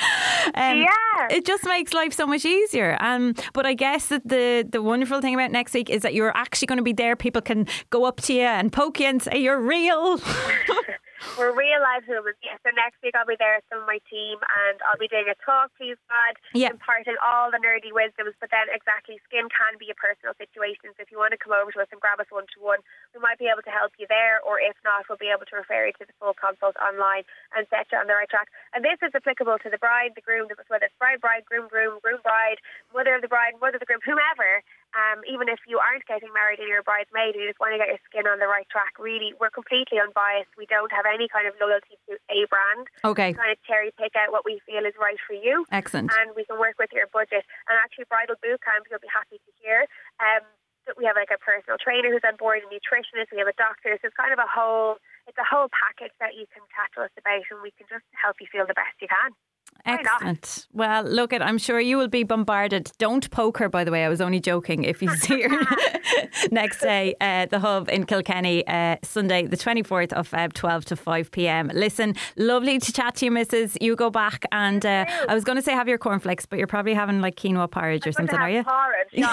Speaker 2: It just makes life so much easier. But I guess that the wonderful thing about next week is that you're actually going to be there. People can go up to you and poke you and say you're real.
Speaker 8: We're real life humans. Yeah, so next week I'll be there with some of my team, and I'll be doing a talk, please God, imparting all the nerdy wisdoms. But then exactly, skin can be a personal situation. So if you want to come over to us and grab us one-to-one, we might be able to help you there, or if not, we'll be able to refer you to the full consult online and set you on the right track. And this is applicable to the bride, the groom, whether it's bride, groom, bride, mother of the bride, mother of the groom, whomever. Even if you aren't getting married and you're a bridesmaid, you just want to get your skin on the right track. Really, we're completely unbiased. We don't have any kind of loyalty to a brand.
Speaker 2: Okay.
Speaker 8: We kind of cherry pick out what we feel is right for you.
Speaker 2: Excellent.
Speaker 8: And we can work with your budget. And actually, Bridal Boot Camp, you'll be happy to hear. We have a personal trainer who's on board, a nutritionist. We have a doctor. So it's kind of a whole package that you can chat to us about, and we can just help you feel the best you can.
Speaker 2: Excellent. Well, look, I'm sure you will be bombarded. Don't poke her, by the way. I was only joking. If you see her next day, the Hub in Kilkenny, Sunday, the 24th of Feb, 12 to 5 p.m. Listen, lovely to chat to you, Mrs. You go back and I was going to say have your cornflakes, but you're probably having quinoa porridge or something, are you?
Speaker 8: Porridge, yeah.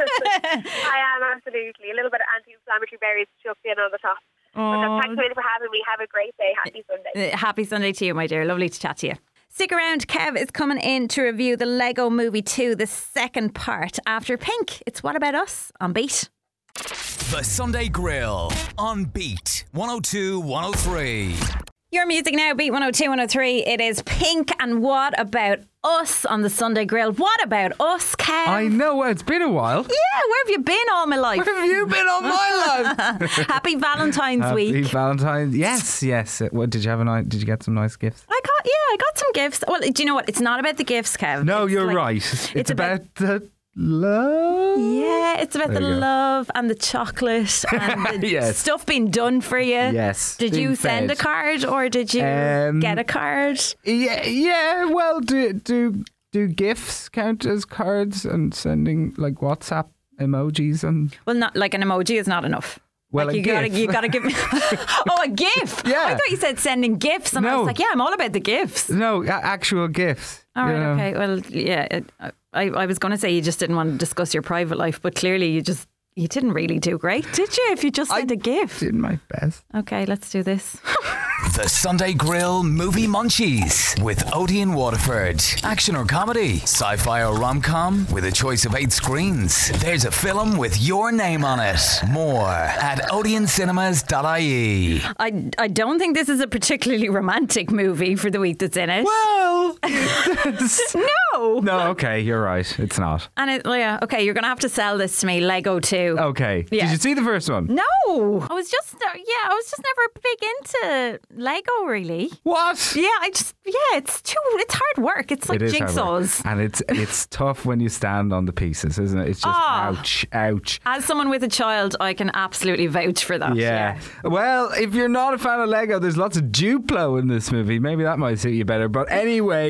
Speaker 8: I am, absolutely. A little bit of anti-inflammatory berries chucked in on the top. But thanks for having me. Have a great day. Happy Sunday.
Speaker 2: Happy Sunday to you, my dear. Lovely to chat to you. Stick around, Kev is coming in to review the Lego Movie 2, the second part, after Pink. It's What About Us on Beat.
Speaker 1: The Sunday Grill on Beat 102 103.
Speaker 2: Your music now, Beat 102 103. It is Pink and What About Us on the Sunday Grill. What about us, Kev?
Speaker 9: I know, it's been a while.
Speaker 2: Yeah, where have you been all my life?
Speaker 9: Where have you been all my life?
Speaker 2: Happy Valentine's Week.
Speaker 9: Happy Valentine's. Yes. What did you Did you get some nice gifts?
Speaker 2: I got some gifts. Well, do you know what? It's not about the gifts, Kev.
Speaker 9: No, you're right. It's about the love.
Speaker 2: Yeah, it's about the love and the chocolate and the stuff being done for you.
Speaker 9: Yes.
Speaker 2: Did you send a card or did you get a card?
Speaker 9: Yeah. Well, do gifts count as cards and sending WhatsApp emojis and?
Speaker 2: Well, not an emoji is not enough.
Speaker 9: Well,
Speaker 2: you gotta give me a gift.
Speaker 9: Yeah.
Speaker 2: I thought you said sending gifts, and I was like, yeah, I'm all about the gifts.
Speaker 9: No, actual gifts.
Speaker 2: All right, okay. Well, yeah, I was going to say you just didn't want to discuss your private life, but clearly you didn't really do great, did you? If you just sent a gift.
Speaker 9: I did my best.
Speaker 2: Okay, let's do this.
Speaker 1: The Sunday Grill Movie Munchies with Odie in Waterford. Action or comedy, sci-fi or rom-com, with a choice of 8 screens. There's a film with your name on it. More at odeoncinemas.ie.
Speaker 2: I don't think this is a particularly romantic movie for the week that's in it.
Speaker 9: Well,
Speaker 2: no.
Speaker 9: No, okay, you're right. It's not.
Speaker 2: And okay, you're going to have to sell this to me, Lego 2.
Speaker 9: Okay.
Speaker 2: Yeah.
Speaker 9: Did you see the first one?
Speaker 2: No. I was just never big into Lego, really.
Speaker 9: What?
Speaker 2: Yeah, it's hard work. It's like jigsaws.
Speaker 9: And it's tough when you stand on the pieces, isn't it? It's just ouch.
Speaker 2: As someone with a child, I can absolutely vouch for that.
Speaker 9: Yeah. Well, if you're not a fan of Lego, there's lots of Duplo in this movie. Maybe that might suit you better. But anyway,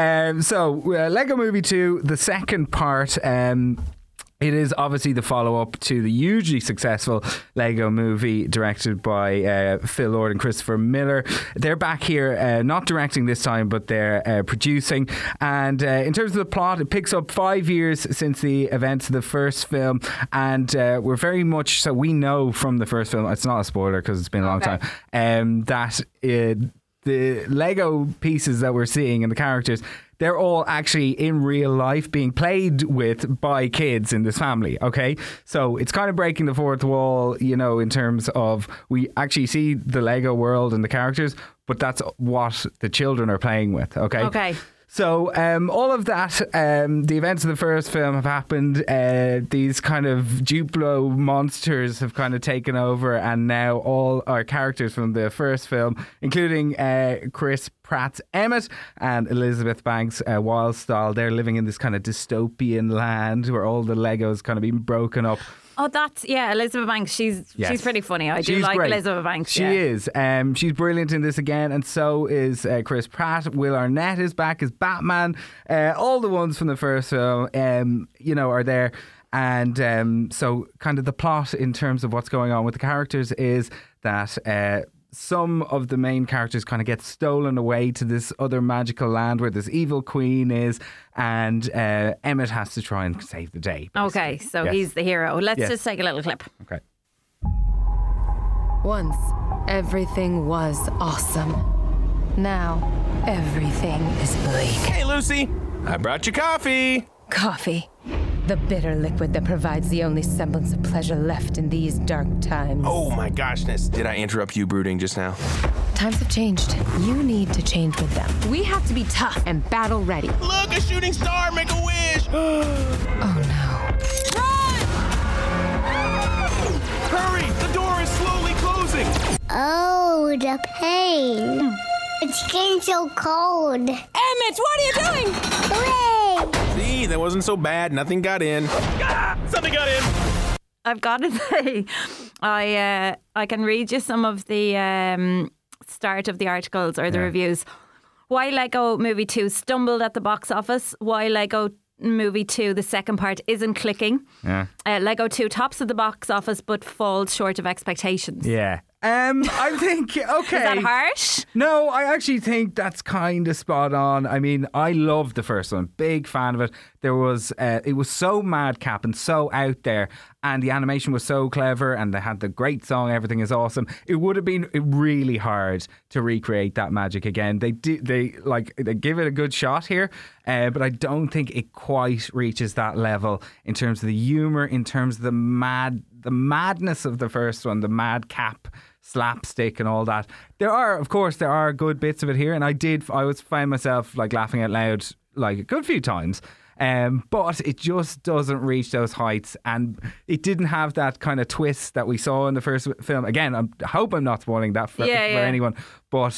Speaker 9: Lego Movie 2, the second part. It is obviously the follow-up to the hugely successful Lego Movie directed by Phil Lord and Christopher Miller. They're back here, not directing this time, but they're producing. And in terms of the plot, it picks up 5 years since the events of the first film. And we're very much, so we know from the first film, it's not a spoiler because it's been a long time, that the Lego pieces that we're seeing and the characters, they're all actually in real life being played with by kids in this family, okay? So it's kind of breaking the fourth wall, in terms of we actually see the Lego world and the characters, but that's what the children are playing with, okay?
Speaker 2: Okay.
Speaker 9: So all of that, the events of the first film have happened. These kind of Duplo monsters have kind of taken over, and now all our characters from the first film, including Chris Pratt's Emmett and Elizabeth Banks' Wildstyle, they're living in this kind of dystopian land where all the Legos kind of been broken up.
Speaker 2: Oh, that's, Elizabeth Banks. She's pretty funny. I do like great. Elizabeth Banks.
Speaker 9: She is. She's brilliant in this again, and so is Chris Pratt. Will Arnett is back as Batman. All the ones from the first film, are there. And so kind of the plot in terms of what's going on with the characters is that some of the main characters kind of get stolen away to this other magical land where this evil queen is, and Emmett has to try and save the day. Basically.
Speaker 2: Okay, so he's the hero. Let's just take a little clip.
Speaker 9: Okay.
Speaker 10: Once, everything was awesome. Now, everything is bleak.
Speaker 11: Hey, Lucy, I brought you coffee.
Speaker 10: Coffee. The bitter liquid that provides the only semblance of pleasure left in these dark times.
Speaker 11: Oh my goshness, did I interrupt you brooding just now?
Speaker 10: Times have changed. You need to change with them. We have to be tough and battle ready.
Speaker 11: Look, a shooting star, make a wish!
Speaker 10: Oh no.
Speaker 11: Run! Hurry, the door is slowly closing!
Speaker 12: Oh, the pain. It's getting so cold.
Speaker 10: Emmett, what are you doing?
Speaker 12: Hooray!
Speaker 11: See, that wasn't so bad. Nothing got in. Something got in.
Speaker 2: I've got to say, I can read you some of the start of the articles or the reviews. Why Lego Movie 2 stumbled at the box office. Why Lego Movie 2, the second part, isn't clicking.
Speaker 9: Yeah.
Speaker 2: Lego 2 tops of the box office but falls short of expectations.
Speaker 9: Yeah. I think, okay.
Speaker 2: Is that harsh?
Speaker 9: No, I actually think that's kind of spot on. I mean, I loved the first one. Big fan of it. There was, it was so madcap and so out there, and the animation was so clever, and they had the great song, Everything is Awesome. It would have been really hard to recreate that magic again. They give it a good shot here, but I don't think it quite reaches that level in terms of the humour, in terms of the madness of the first one, the madcap slapstick and all that. There are good bits of it here, and I was find myself like laughing out loud like a good few times. But it just doesn't reach those heights, and it didn't have that kind of twist that we saw in the first film. Again, I hope I'm not spoiling that for anyone, but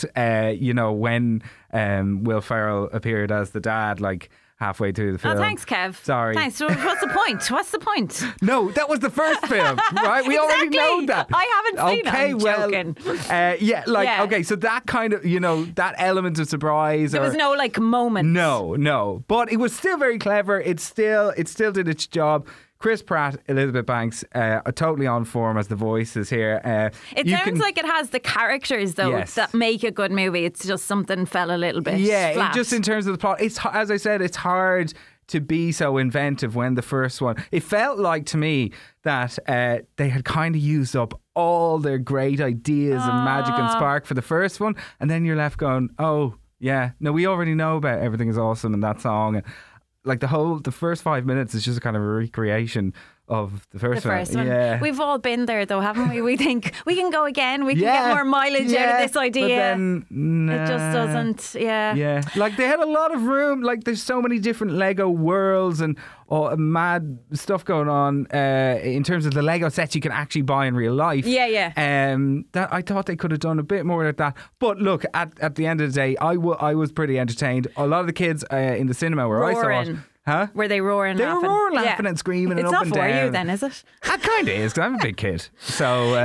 Speaker 9: when Will Ferrell appeared as the dad, like halfway through the film.
Speaker 2: Oh, thanks, Kev.
Speaker 9: Sorry.
Speaker 2: Thanks. So what's the point? What's the point?
Speaker 9: No, that was the first film, right? We already know that.
Speaker 2: I haven't seen it. I'm joking.
Speaker 9: Okay, so that kind of, that element of surprise.
Speaker 2: There was no moment.
Speaker 9: No. But it was still very clever. It still did its job. Chris Pratt, Elizabeth Banks, are totally on form as the voices here.
Speaker 2: It sounds like it has the characters, though, that make a good movie. It's just something fell a little bit flat.
Speaker 9: Just in terms of the plot. It's, as I said, it's hard to be so inventive when the first one... It felt like, to me, that they had kind of used up all their great ideas and magic and spark for the first one, and then you're left going, oh, yeah, no, we already know about Everything is Awesome and that song. Like the first 5 minutes is just a kind of a recreation of the first one. Yeah.
Speaker 2: We've all been there, though, haven't we? We think we can go again. We can get more mileage out of this idea.
Speaker 9: But then,
Speaker 2: it just doesn't.
Speaker 9: Yeah. Like they had a lot of room. Like there's so many different Lego worlds and mad stuff going on in terms of the Lego sets you can actually buy in real life.
Speaker 2: Yeah.
Speaker 9: That I thought they could have done a bit more like that. But look, at the end of the day, I was pretty entertained. A lot of the kids in the cinema where I saw it. Huh?
Speaker 2: Were they roaring,
Speaker 9: laughing? They were roaring, laughing and screaming and up and down.
Speaker 2: It's not for you then, is it?
Speaker 9: That kind of is, because I'm a big kid. So,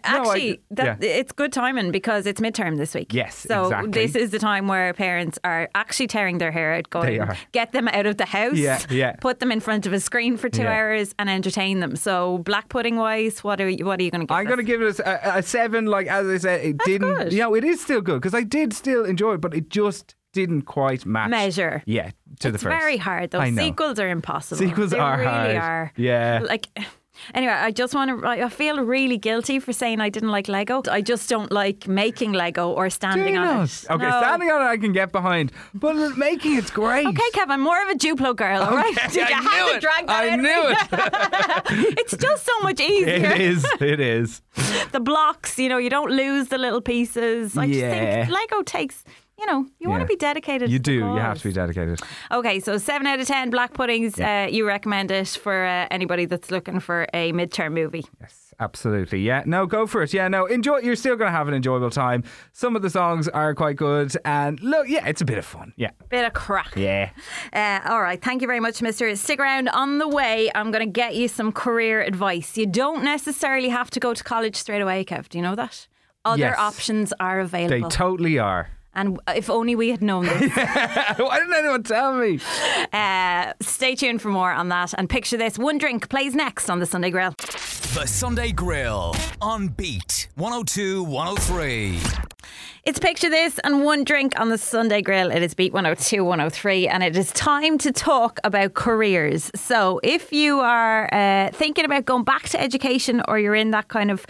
Speaker 2: it's good timing because it's midterm this week.
Speaker 9: Yes,
Speaker 2: so
Speaker 9: exactly.
Speaker 2: This is the time where parents are actually tearing their hair out, going, get them out of the house, put them in front of a screen for 2 hours and entertain them. So, black pudding wise, what are you going to give
Speaker 9: I'm going to give it a 7. Like, as I said,
Speaker 2: good.
Speaker 9: It is still good because I did still enjoy it, but it just didn't quite
Speaker 2: measure.
Speaker 9: Yeah, to the first.
Speaker 2: It's very hard though. Sequels are impossible.
Speaker 9: Sequels are
Speaker 2: really
Speaker 9: hard.
Speaker 2: Are.
Speaker 9: Yeah.
Speaker 2: Like, anyway, I feel really guilty for saying I didn't like Lego. I just don't like making Lego or standing on it.
Speaker 9: Okay, standing on it I can get behind, but making it's great.
Speaker 2: Okay, Kev, I'm more of a Duplo girl, all right?
Speaker 9: I knew it.
Speaker 2: It's just so much easier.
Speaker 9: It is.
Speaker 2: The blocks, you don't lose the little pieces. I just think Lego takes... you know, you want to be dedicated.
Speaker 9: You
Speaker 2: to the
Speaker 9: do.
Speaker 2: cause.
Speaker 9: You have to be dedicated.
Speaker 2: Okay, so 7 out of 10 Black Puddings. You recommend it for anybody that's looking for a midterm movie.
Speaker 9: Yes. Absolutely, yeah. No, go for it. Yeah, no, enjoy. You're still going to have an enjoyable time. Some of the songs are quite good, and look, yeah, it's a bit of fun. Yeah,
Speaker 2: bit of crack.
Speaker 9: Yeah.
Speaker 2: All right, thank you very much, Mister. Stick around. On the way, I'm going to get you some career advice. You don't necessarily have to go to college straight away, Kev. Do you know that? Other options are available.
Speaker 9: They totally are.
Speaker 2: And if only we had known this.
Speaker 9: Why didn't anyone tell me?
Speaker 2: Stay tuned for more on that. And picture this. One Drink plays next on the Sunday Grill.
Speaker 1: The Sunday Grill on Beat 102 103.
Speaker 2: It's Picture This and One Drink on the Sunday Grill. It is Beat 102 103 and it is time to talk about careers. So if you are thinking about going back to education, or you're in that kind of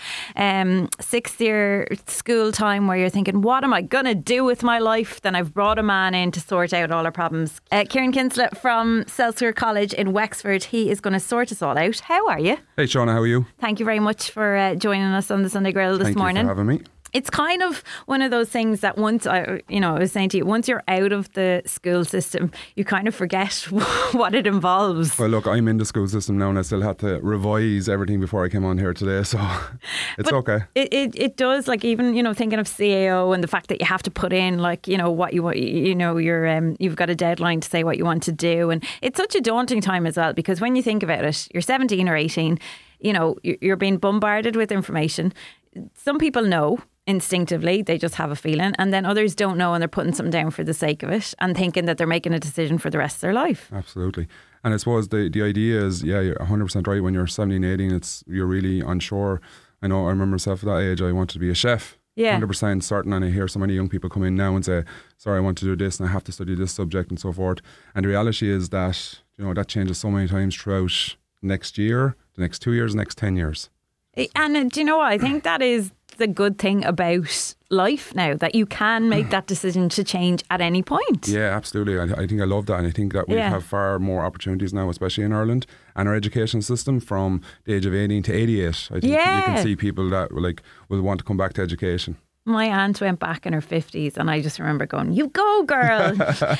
Speaker 2: sixth year school time where you're thinking, what am I going to do with my life? Then I've brought a man in to sort out all our problems. Kieran Kinslett from Selsker College in Wexford. He is going to sort us all out. How are you?
Speaker 13: Hey Shauna, how are you?
Speaker 2: Thank you very much for joining us on the Sunday Grill this morning.
Speaker 13: Thank you for having me.
Speaker 2: It's kind of one of those things that once I was saying to you, once you're out of the school system, you kind of forget what it involves.
Speaker 13: Well, look, I'm in the school system now and I still had to revise everything before I came on here today, so it's okay.
Speaker 2: It does, like, even, thinking of CAO and the fact that you have to put in, like, what you want, you've got a deadline to say what you want to do. And it's such a daunting time as well, because when you think about it, you're 17 or 18, you're being bombarded with information. Some people know instinctively, they just have a feeling, and then others don't know and they're putting something down for the sake of it and thinking that they're making a decision for the rest of their life.
Speaker 13: Absolutely. And I suppose the idea is, you're 100% right. When you're 17, 18, you're really unsure. I know I remember myself at that age, I wanted to be a chef.
Speaker 2: Yeah.
Speaker 13: 100% certain, and I hear so many young people come in now and say, sorry, I want to do this and I have to study this subject and so forth. And the reality is that, that changes so many times throughout next year, the next 2 years, the next 10 years.
Speaker 2: And do you know what? I think that is the good thing about life now, that you can make that decision to change at any point.
Speaker 13: Yeah, absolutely. I think I love that, and I think that we have far more opportunities now, especially in Ireland, and our education system from the age of 18 to 88. I think you can see people that will want to come back to education.
Speaker 2: My aunt went back in her 50s and I just remember going, you go, girl.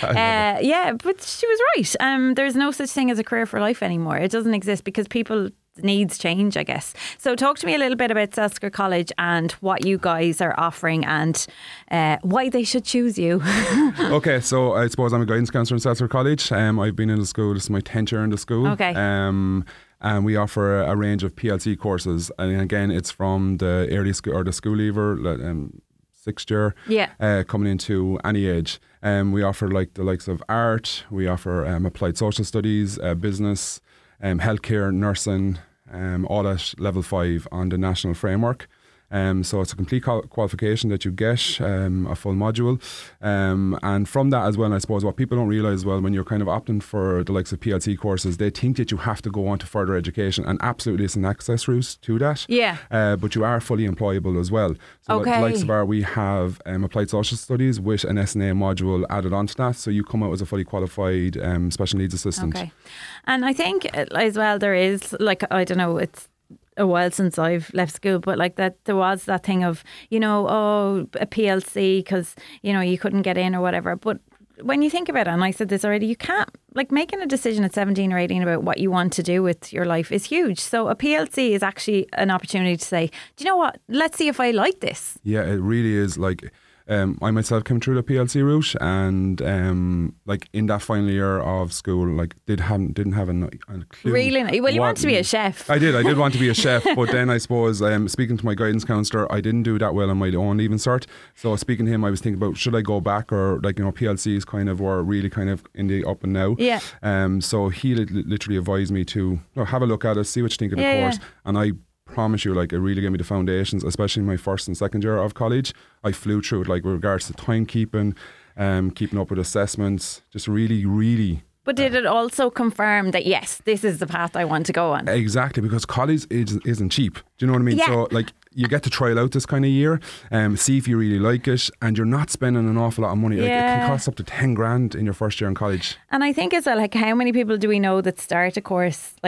Speaker 2: But she was right. There's no such thing as a career for life anymore. It doesn't exist because people needs change, I guess. So talk to me a little bit about Selsker College and what you guys are offering and why they should choose you.
Speaker 13: Okay, so I suppose I'm a guidance counsellor in Selsker College. I've been in the school, this is my 10th year in the school.
Speaker 2: Okay.
Speaker 13: And we offer a range of PLC courses. And again, it's from the early school or the school leaver, 6th year, coming into any age. We offer the likes of art, we offer applied social studies, business, healthcare, nursing, all at level 5 on the national framework. So it's a complete qualification that you get, a full module. And from that as well, I suppose what people don't realise, when you're kind of opting for the likes of PLC courses, they think that you have to go on to further education, and absolutely it's an access route to that.
Speaker 2: Yeah.
Speaker 13: But you are fully employable as well. So the likes of we have applied social studies with an SNA module added onto that, so you come out as a fully qualified special needs assistant.
Speaker 2: Okay. And I think as well there is, I don't know, it's a while since I've left school, but that there was that thing of, a PLC because, you couldn't get in or whatever. But when you think about it, and I said this already, you can't, making a decision at 17 or 18 about what you want to do with your life is huge. So a PLC is actually an opportunity to say, do you know what, let's see if I like this.
Speaker 13: Yeah, it really is. I myself came through the PLC route, and in that final year of school, didn't have a clue.
Speaker 2: Really? Well, you want to be a chef.
Speaker 13: I did want to be a chef, but then I suppose speaking to my guidance counsellor, I didn't do that well on my own leaving cert. So speaking to him, I was thinking about, should I go back, or PLCs kind of were really kind of in the up and now.
Speaker 2: Yeah.
Speaker 13: So he literally advised me to have a look at it, see what you think of the course, and I promise you, it really gave me the foundations, especially in my first and second year of college. I flew through it, with regards to timekeeping, keeping up with assessments, just really, really.
Speaker 2: But did it also confirm that, yes, this is the path I want to go on?
Speaker 13: Exactly, because college isn't cheap. Do you know what I mean?
Speaker 2: Yeah.
Speaker 13: So, you get to trial out this kind of year, see if you really like it, and you're not spending an awful lot of money. It can cost up to 10 grand in your first year in college.
Speaker 2: And I think as well, how many people do we know that start a course,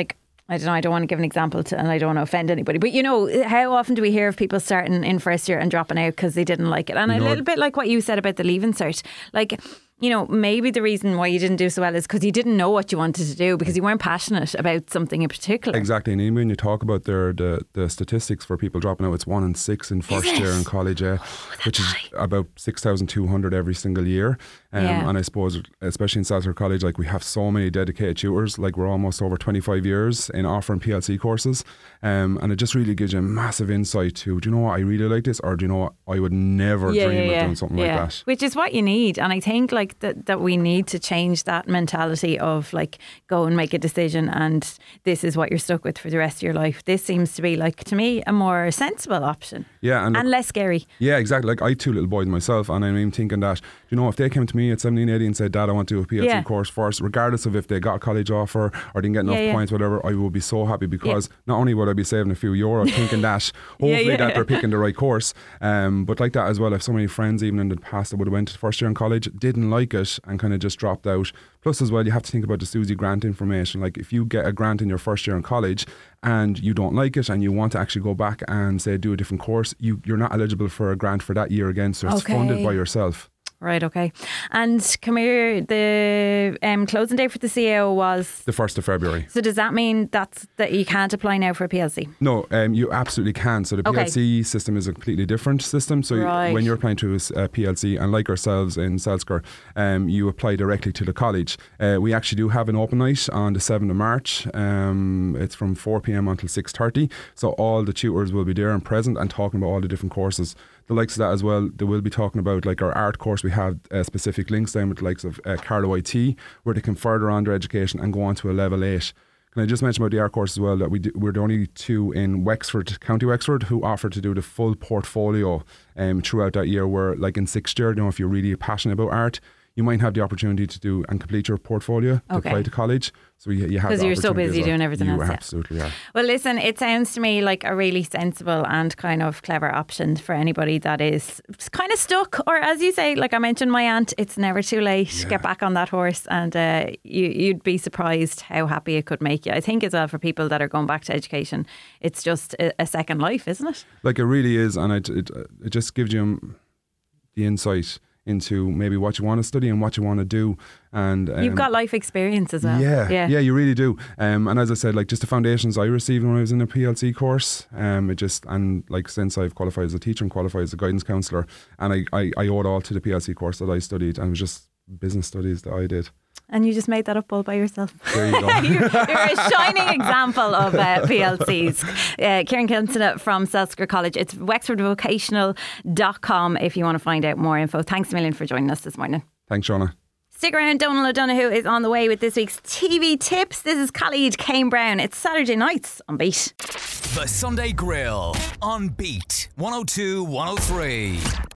Speaker 2: I don't know, I don't want to give an example and I don't want to offend anybody, but how often do we hear of people starting in first year and dropping out because they didn't like it? And a little bit like what you said about the Leaving Cert, like, maybe the reason why you didn't do so well is because you didn't know what you wanted to do, because you weren't passionate about something in particular.
Speaker 13: Exactly. And even when you talk about the statistics for people dropping out, it's 1 in 6 in first year in college, which is about 6,200 every single year. And I suppose, especially in Salzburg College, like we have so many dedicated tutors, like we're almost over 25 years in offering PLC courses. And it just really gives you a massive insight to, do you know what, I really like this, or do you know what, I would never dream of doing something like that.
Speaker 2: Which is what you need. And I think like that we need to change that mentality of like, go and make a decision and this is what you're stuck with for the rest of your life. This seems to be, like, to me, a more sensible option.
Speaker 13: Yeah.
Speaker 2: And less scary.
Speaker 13: Yeah, exactly. Like I have 2 little boys myself, and I'm thinking that, if they came to me at 17, 18 and said, Dad, I want to do a PLC course first, regardless of if they got a college offer or didn't get enough points, whatever, I would be so happy, because not only would I be saving a few euro thinking that hopefully that they're picking the right course, but like that as well, I have so many friends even in the past that would have went to first year in college, didn't like it and kind of just dropped out. Plus as well, you have to think about the SUSI grant information. Like if you get a grant in your first year in college and you don't like it and you want to actually go back and say do a different course, you're not eligible for a grant for that year again, so it's funded by yourself.
Speaker 2: Right, okay. And come here, the closing date for the CAO was?
Speaker 13: The 1st of February.
Speaker 2: So does that mean that you can't apply now for a PLC?
Speaker 13: No, you absolutely can. So the PLC system is a completely different system. So when you're applying to a PLC, and like ourselves in Salzburg, you apply directly to the college. We actually do have an open night on the 7th of March. It's from 4 p.m. until 6:30. So all the tutors will be there and present and talking about all the different courses. The likes of that as well, they will be talking about like our art course. We have specific links down with the likes of Carlow IT, where they can further on their education and go on to a level 8. Can I just mention about the art course as well, that we're the only 2 in Wexford, County Wexford, who offer to do the full portfolio throughout that year, where like in 6th year, if you're really passionate about art, you might have the opportunity to do and complete your portfolio to apply to college. So you have, because
Speaker 2: you're so busy doing everything else.
Speaker 13: Absolutely are.
Speaker 2: Well, listen, it sounds to me like a really sensible and kind of clever option for anybody that is kind of stuck, or as you say, like I mentioned my aunt, it's never too late. Get back on that horse, and you'd be surprised how happy it could make you. I think as well, for people that are going back to education, it's just a second life, isn't it?
Speaker 13: Like it really is, and it just gives you the insight into maybe what you want to study and what you want to do. And
Speaker 2: you've got life experience as well.
Speaker 13: Yeah, you really do. And as I said, like just the foundations I received when I was in a PLC course, and like since I've qualified as a teacher and qualified as a guidance counsellor, and I owe it all to the PLC course that I studied, and it was just business studies that I did.
Speaker 2: And you just made that up all by yourself.
Speaker 13: There you go.
Speaker 2: You're a shining example of PLCs. Kieran Kilton from Salzburg College. It's wexfordvocational.com if you want to find out more info. Thanks a million for joining us this morning.
Speaker 13: Thanks, Shauna.
Speaker 2: Stick around. Donal O'Donoghue is on the way with this week's TV tips. This is Khalid Kane Brown. It's Saturday nights on Beat.
Speaker 1: The Sunday Grill on Beat 102-103.